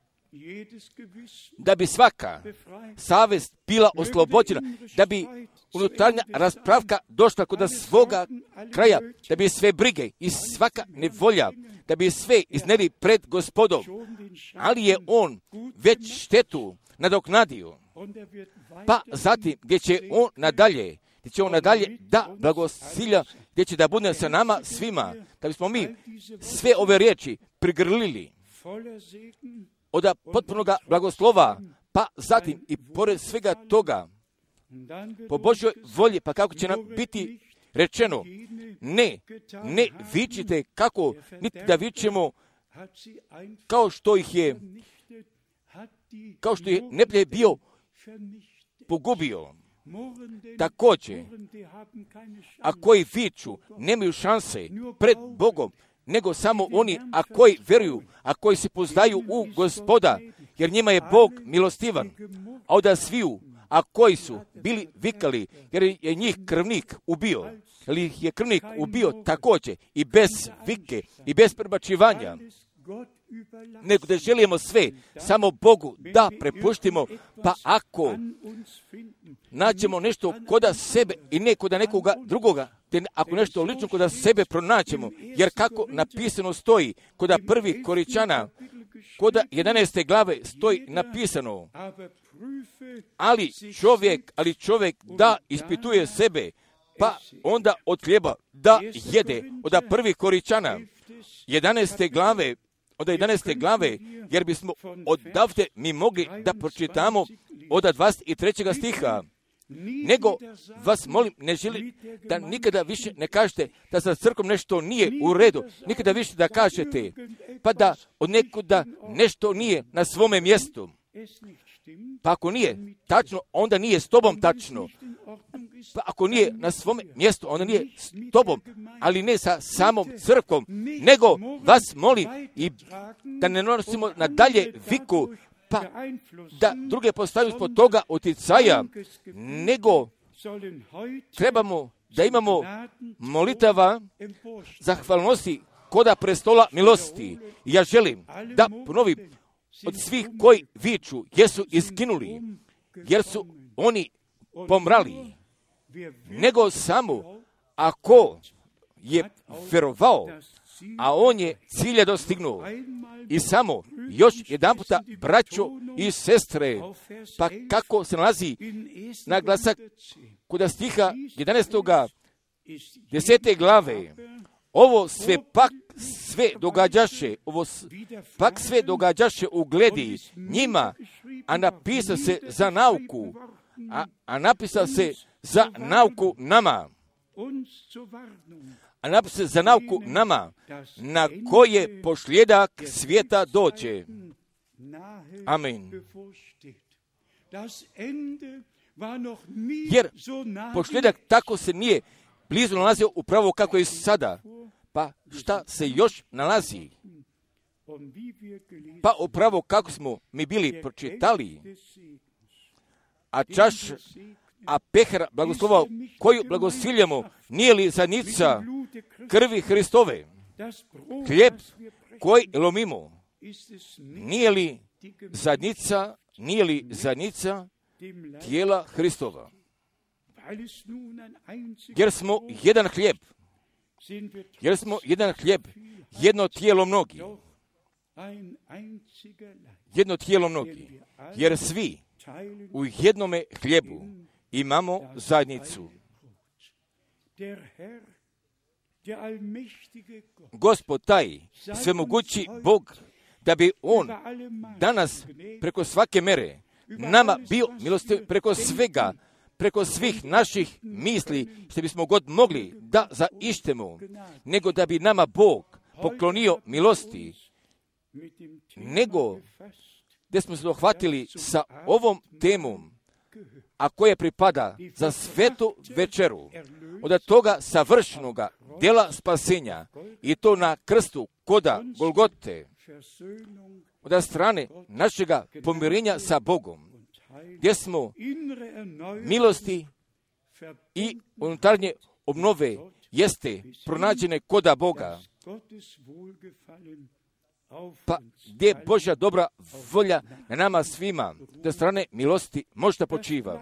da bi svaka savest bila oslobođena, da bi unutarnja raspravka došla kod svoga kraja, da bi sve brige i svaka nevolja, da bi sve izneli pred Gospodom, ali je on već štetu nadoknadio. Pa zatim gdje će on nadalje da blagosilja, gdje će da bude sa nama svima, da bismo mi sve ove riječi prigrlili od potpunoga blagoslova, pa zatim i pored svega toga, po Božjoj volji, pa kako će nam biti rečeno, ne vičite kako, niti da vičemo kao što je neprijatelj bio pogubio. Također, a koji viču nemaju šanse pred Bogom, nego samo oni, a koji vjeruju, a koji se poznaju u Gospoda, jer njima je Bog milostivan. A onda sviju, a koji su bili vikali, jer je njih krvnik ubio, ili ih je krvnik ubio također, i bez vike, i bez prebačivanja, nego da želimo sve samo Bogu da prepuštimo, pa ako nađemo nešto koda sebe i ne koda nekoga drugoga, te ako nešto lično koda sebe pronaćemo, jer kako napisano stoji koda 1. Korinčana, koda 11. glave stoji napisano, ali čovjek da ispituje sebe, pa onda od hljeba da jede. Od 1. Korinčana 11. glave, jer bismo odavde mi mogli da pročitamo od 23. stiha. Nego vas molim, ne želim da nikada više ne kažete da sa crkvom nešto nije u redu, nikada više da kažete, pa da od nekuda nešto nije na svome mjestu. Pa ako nije tačno, onda nije s tobom tačno. Pa ako nije na svom mjestu, onda nije s tobom, ali ne sa samom crkvom, nego vas moli i da ne nosimo nadalje viku, pa da druge postavimo ispod toga uticaja, nego trebamo da imamo molitava zahvalnosti koda prestola milosti. I ja želim da ponovim od svih koji viču, jer su iskinuli, jer su oni pomrali, nego samo ako je verovao, a on je cilja dostignuo. I samo još jedan puta, braćo i sestre, pa kako se nalazi naglasak kod stiha 11. 10. glave, ovo sve pak sve događaše u gledi njima, a napisao se za nauku, a napisao se za nauku nama. A napisao se za nauku nama, na koje posljedak svijeta doće. Amen. Jer posljedak tako se nije blizu nalazio upravo kako je sada. Pa šta se još nalazi? Pa upravo kako smo mi bili pročitali, a pehar blagoslova koju blagosiljamo nije li zadnjica krvi Hristove? Hlijeb koji lomimo nije li zadnjica tijela Hristova? Jer smo jedan hlijeb, jedno tijelo mnogi. Jer svi u jednome hljebu imamo zajednicu. Gospod taj, svemogući Bog, da bi on danas preko svake mere nama bio milostiv preko svega, preko svih naših misli, što bismo god mogli da zaištemo, nego da bi nama Bog poklonio milosti, nego da smo se dohvatili sa ovom temom, a koja pripada za svetu večeru, od toga savršenoga dela spasenja, i to na krstu koda Golgote, od strane našega pomirenja sa Bogom, gdje smo milosti i unutarnje obnove jeste pronađene koda Boga, pa gdje Božja dobra volja na nama svima da strane milosti možda počiva.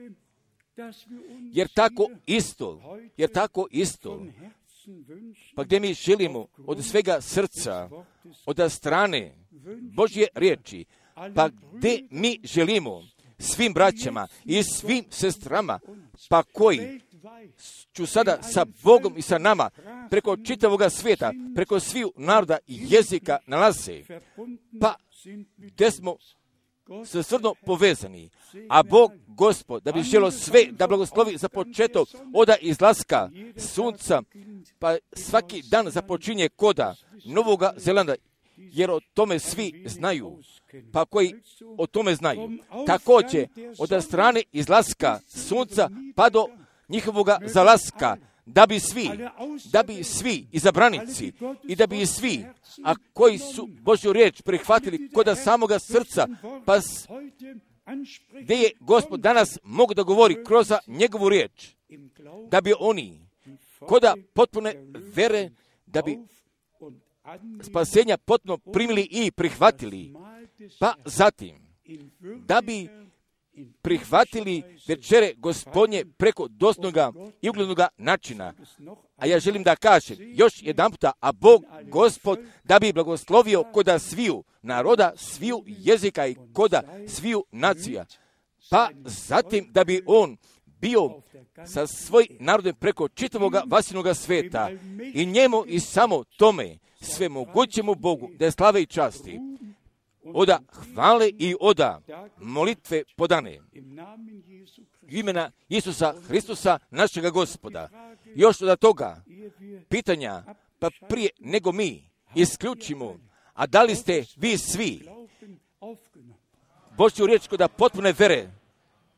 Jer tako isto, pa gdje mi želimo od svega srca, od strane Božje riječi, pa gdje mi želimo svim braćama i svim sestrama, pa koji ću sada sa Bogom i sa nama preko čitavoga svijeta, preko svih naroda i jezika nalaze, pa gdje smo svrstvrdno povezani, a Bog Gospod da bi želio sve da blagoslovi za početak oda izlaska sunca, pa svaki dan započinje koda Novoga Zelanda, jer o tome svi znaju, pa koji o tome znaju. Također od strane izlaska sunca pa do njihovoga zalaska, da bi svi izabranici i da bi svi, a koji su Božju riječ prihvatili koda samoga srca, pa gdje je Gospod danas mogu da govori kroz njegovu riječ, da bi oni koda potpune vere, da bi spasenja potpuno primili i prihvatili, pa zatim da bi prihvatili večere Gospodnje preko dostojnoga i uglednoga načina. A ja želim da kažem još jedan puta, a Bog Gospod da bi blagoslovio koda sviju naroda, sviju jezika i koda sviju nacija, pa zatim da bi on bio sa svoj narodom preko čitavoga vasinoga sveta i njemu i samo tome svemogućemu Bogu da je slave i časti, oda hvale i oda molitve podane imena Isusa Hristusa, našega Gospoda. Još od toga pitanja, pa prije nego mi isključimo, a da li ste vi svi Božju riječ koda potpune vere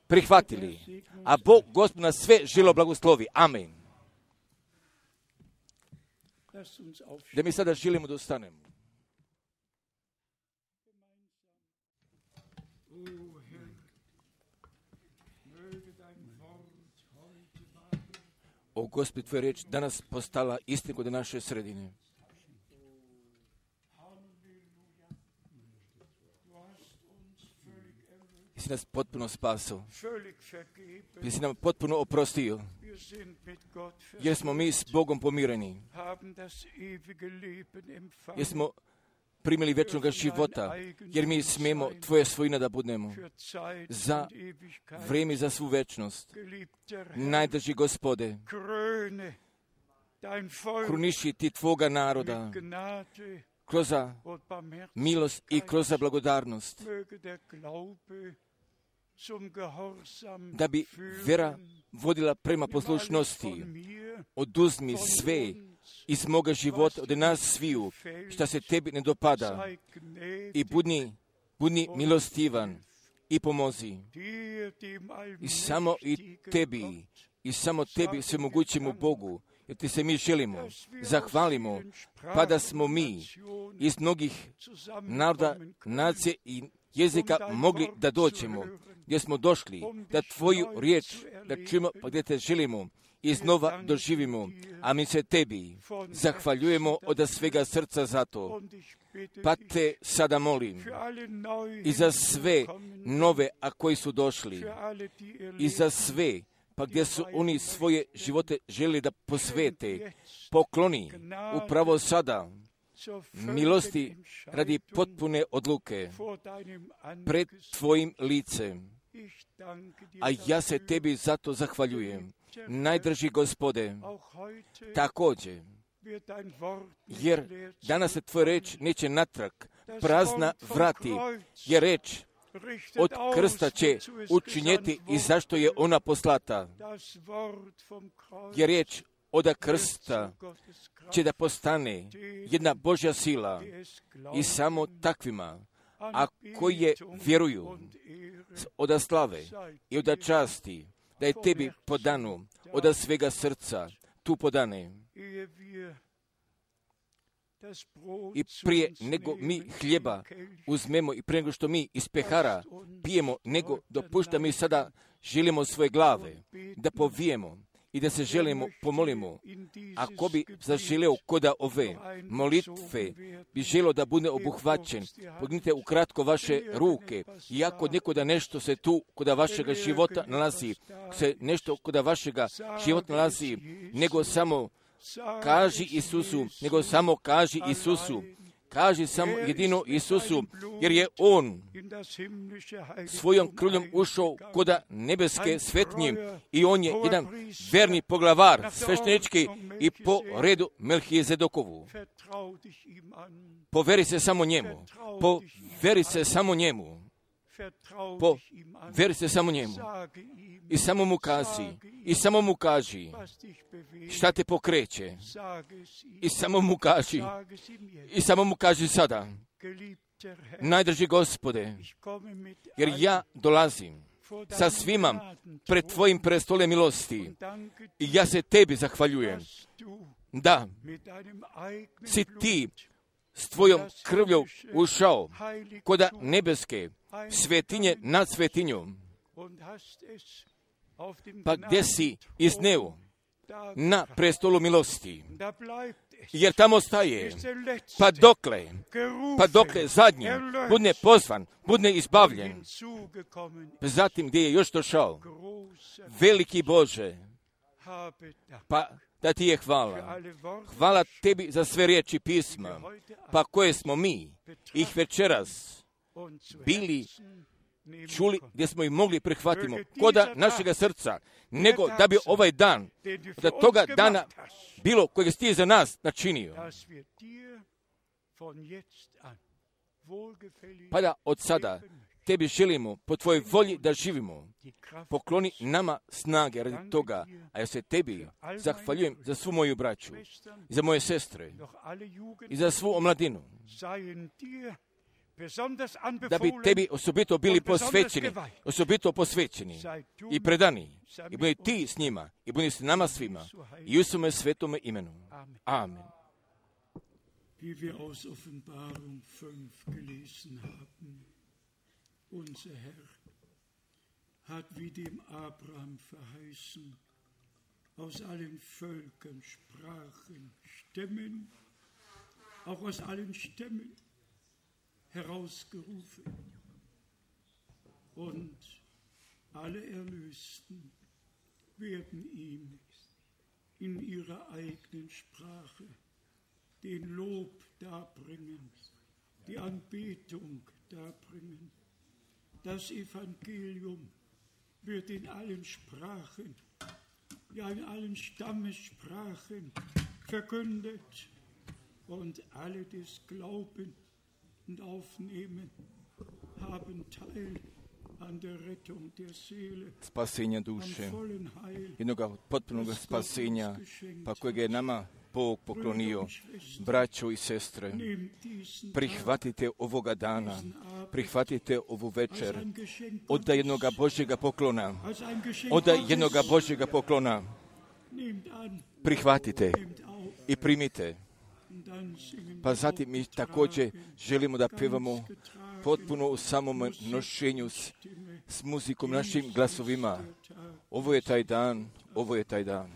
prihvatili. A Bog Gospod nas sve žilo blagoslovi. Amen. Da mi sada želimo da ostanemo. O Gospod, tvoja riječ danas postala istina kod naše sredine. Ti si nas potpuno spasao. Ti si nam potpuno oprostio. Jer smo mi s Bogom pomireni. Jer smo primili vječnog života. Jer mi smijemo tvoje svojina da budemo. Za vrijeme, za svu večnost. Najdrži Gospode, kruniši ti tvoga naroda kroz milost i kroz blagodarnost, da bi vjera vodila prema poslušnosti. Oduzmi sve iz moga života od nas sviju šta se tebi ne dopada i budni milostivan i pomozi. I samo tebi svemogućemu Bogu, jer ti se mi želimo, zahvalimo, pa da smo mi iz mnogih naroda, nacije i jezika mogli da dođemo, gdje smo došli, da tvoju riječ da čujemo, pa gdje te želimo, iznova doživimo, a mi se tebi zahvaljujemo od svega srca za to. Pa te sada molim i za sve nove, a koji su došli, i za sve, pa gdje su oni svoje živote želi da posvete, pokloni upravo sada milosti radi potpune odluke pred tvojim licem. A ja se tebi zato zahvaljujem, najdrži Gospode, također, jer danas se tvoja reč neće natrag prazna vrati, jer reč od krsta će učinjeti i zašto je ona poslata. Jer riječ od krsta će da postane jedna Božja sila i samo takvima, a koji je vjeruju od slave i od časti, da je tebi podanu od svega srca, tu podane. I prije nego mi hljeba uzmemo i prije nego što mi iz pehara pijemo, nego dopušta mi sada želimo svoje glave da povijemo i da se želimo pomolimo. Ako bi zaželeo koda ove molitve bi želio da bude obuhvaćen, podignite ukratko vaše ruke. I ako nekoda nešto se tu koda vašega života nalazi, se nešto koda vašega života nalazi, nego samo kaži Isusu, kaži samo jedino Isusu, jer je On svojom krvljom ušao koda nebeske svetnje i On je jedan verni poglavar sveštenički i po redu Melhizedekovu. Poveri se samo njemu, poveri se samo njemu i samo mu kaži šta te pokreće i samo mu kaži sada, najdrži Gospode, jer ja dolazim sa svima pred tvojim prestolem milosti i ja se tebi zahvaljujem da si ti s tvojom krvljom ušao koda nebeske svetinje nad svetinjom, pa gdje si izneo na prestolu milosti, jer tamo staje, pa dokle zadnji budne pozvan, budne izbavljen, zatim gdje je još došao, veliki Bože, pa da ti je hvala tebi za sve riječi pisma, pa koje smo mi ih večeras bili čuli, gdje smo ih mogli prihvatimo koda našega srca, nego da bi ovaj dan, da toga dana bilo kojeg si ti za nas načinio. Pa da od sada tebi želimo po tvojoj volji da živimo. Pokloni nama snage radi toga, a ja se tebi zahvaljujem za svu moju braću, i za moje sestre, i za svu omladinu. da bi tebi osobito bili posvećeni i predani. I budi ti s njima, i budi s nama svima, i u svome svetome imenu. Amen. Wie wir aus Offenbarung 5 gelesen haben, unser Herr hat wie dem Abraham verheißen, aus allen Völkern, Sprachen, Stämmen, auch aus allen Stämmen herausgerufen. Und alle Erlösten werden ihm in ihrer eigenen Sprache den Lob darbringen, die Anbetung darbringen. Das Evangelium wird in allen Sprachen, ja in allen Stammessprachen verkündet, und alle, die es glauben und aufnehmen, haben Teil an der Rettung der Seele, spasenja duše, jednoga potpunog spasenja, pa kojeg je nama Bog poklonio. Braćo i sestre, prihvatite ovoga dana, prihvatite ovu večer od jednoga Božjega poklona, prihvatite i primite. Pa zatim mi također želimo da pevamo potpuno u samom nošenju s muzikom, našim glasovima. Ovo je taj dan, ovo je taj dan.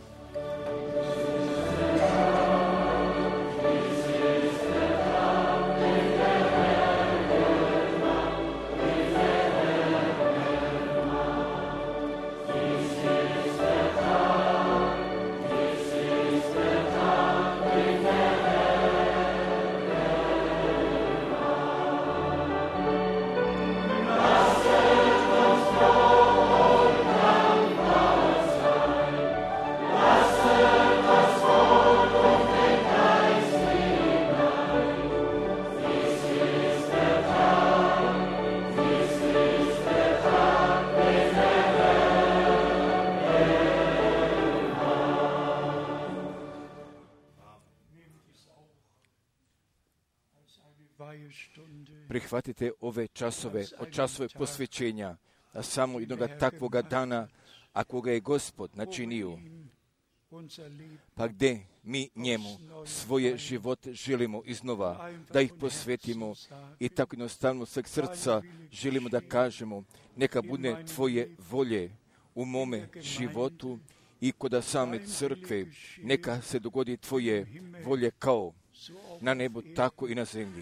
Prihvatite ove časove, od časove posvećenja, a samo jednoga takvoga dana, ako ga je Gospod načinio, pa gdje mi njemu svoje živote želimo iznova, da ih posvetimo i tako jednostavno sveg srca želimo da kažemo, neka bude tvoje volje u mome životu i kod same crkve, neka se dogodi tvoje volje kao na nebu, tako i na zemlji.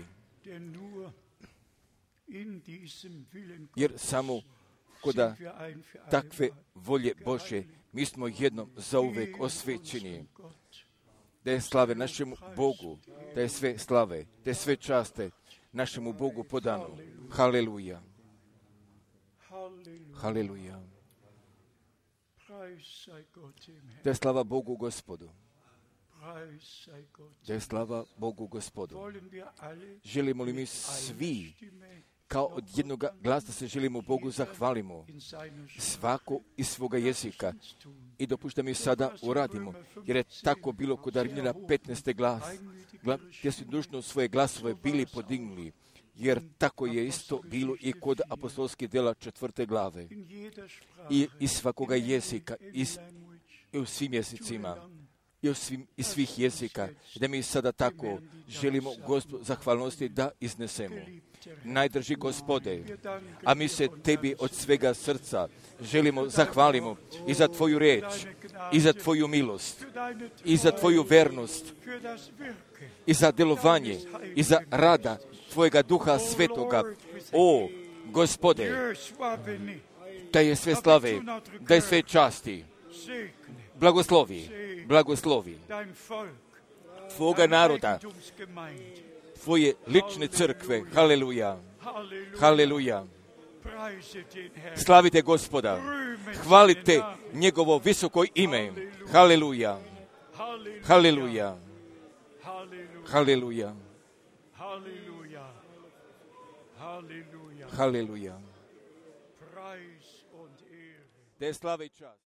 Jer samo kod takve volje Bože mi smo jednom zauvek osvećeni. Da je slave našemu Bogu, da je sve slave, da je sve časte našemu Bogu podano. Haleluja. Haleluja. Da je slava Bogu Gospodu. Da je slava Bogu Gospodu. Želimo li mi svi kao od jednog glasa se želimo Bogu zahvalimo, svako iz svoga jezika, i dopušta mi sada uradimo, jer je tako bilo kod Rimljana 15. glas, gdje su dužno svoje glasove bili podignuli, jer tako je isto bilo i kod apostolskih djela 4. glave. I iz svakoga jezika, i u svim jezicima, iz svih jezika, da mi sada tako želimo Gospodu zahvalnosti da iznesemo. Najdrži Gospode, a mi se tebi od svega srca želimo zahvalimo i za tvoju reč, i za tvoju milost, i za tvoju vernost, i za delovanje, i za rada tvojega Duha Svetoga. O, Gospode, da je sve slave, da je sve časti. Blagoslovi tvoga naroda, tvoje lične crkve. Haleluja. Haleluja. Slavite Gospoda. Hvalite njegovo visoko ime. Haleluja. Haleluja. Haleluja. Haleluja. Da je slava i čast.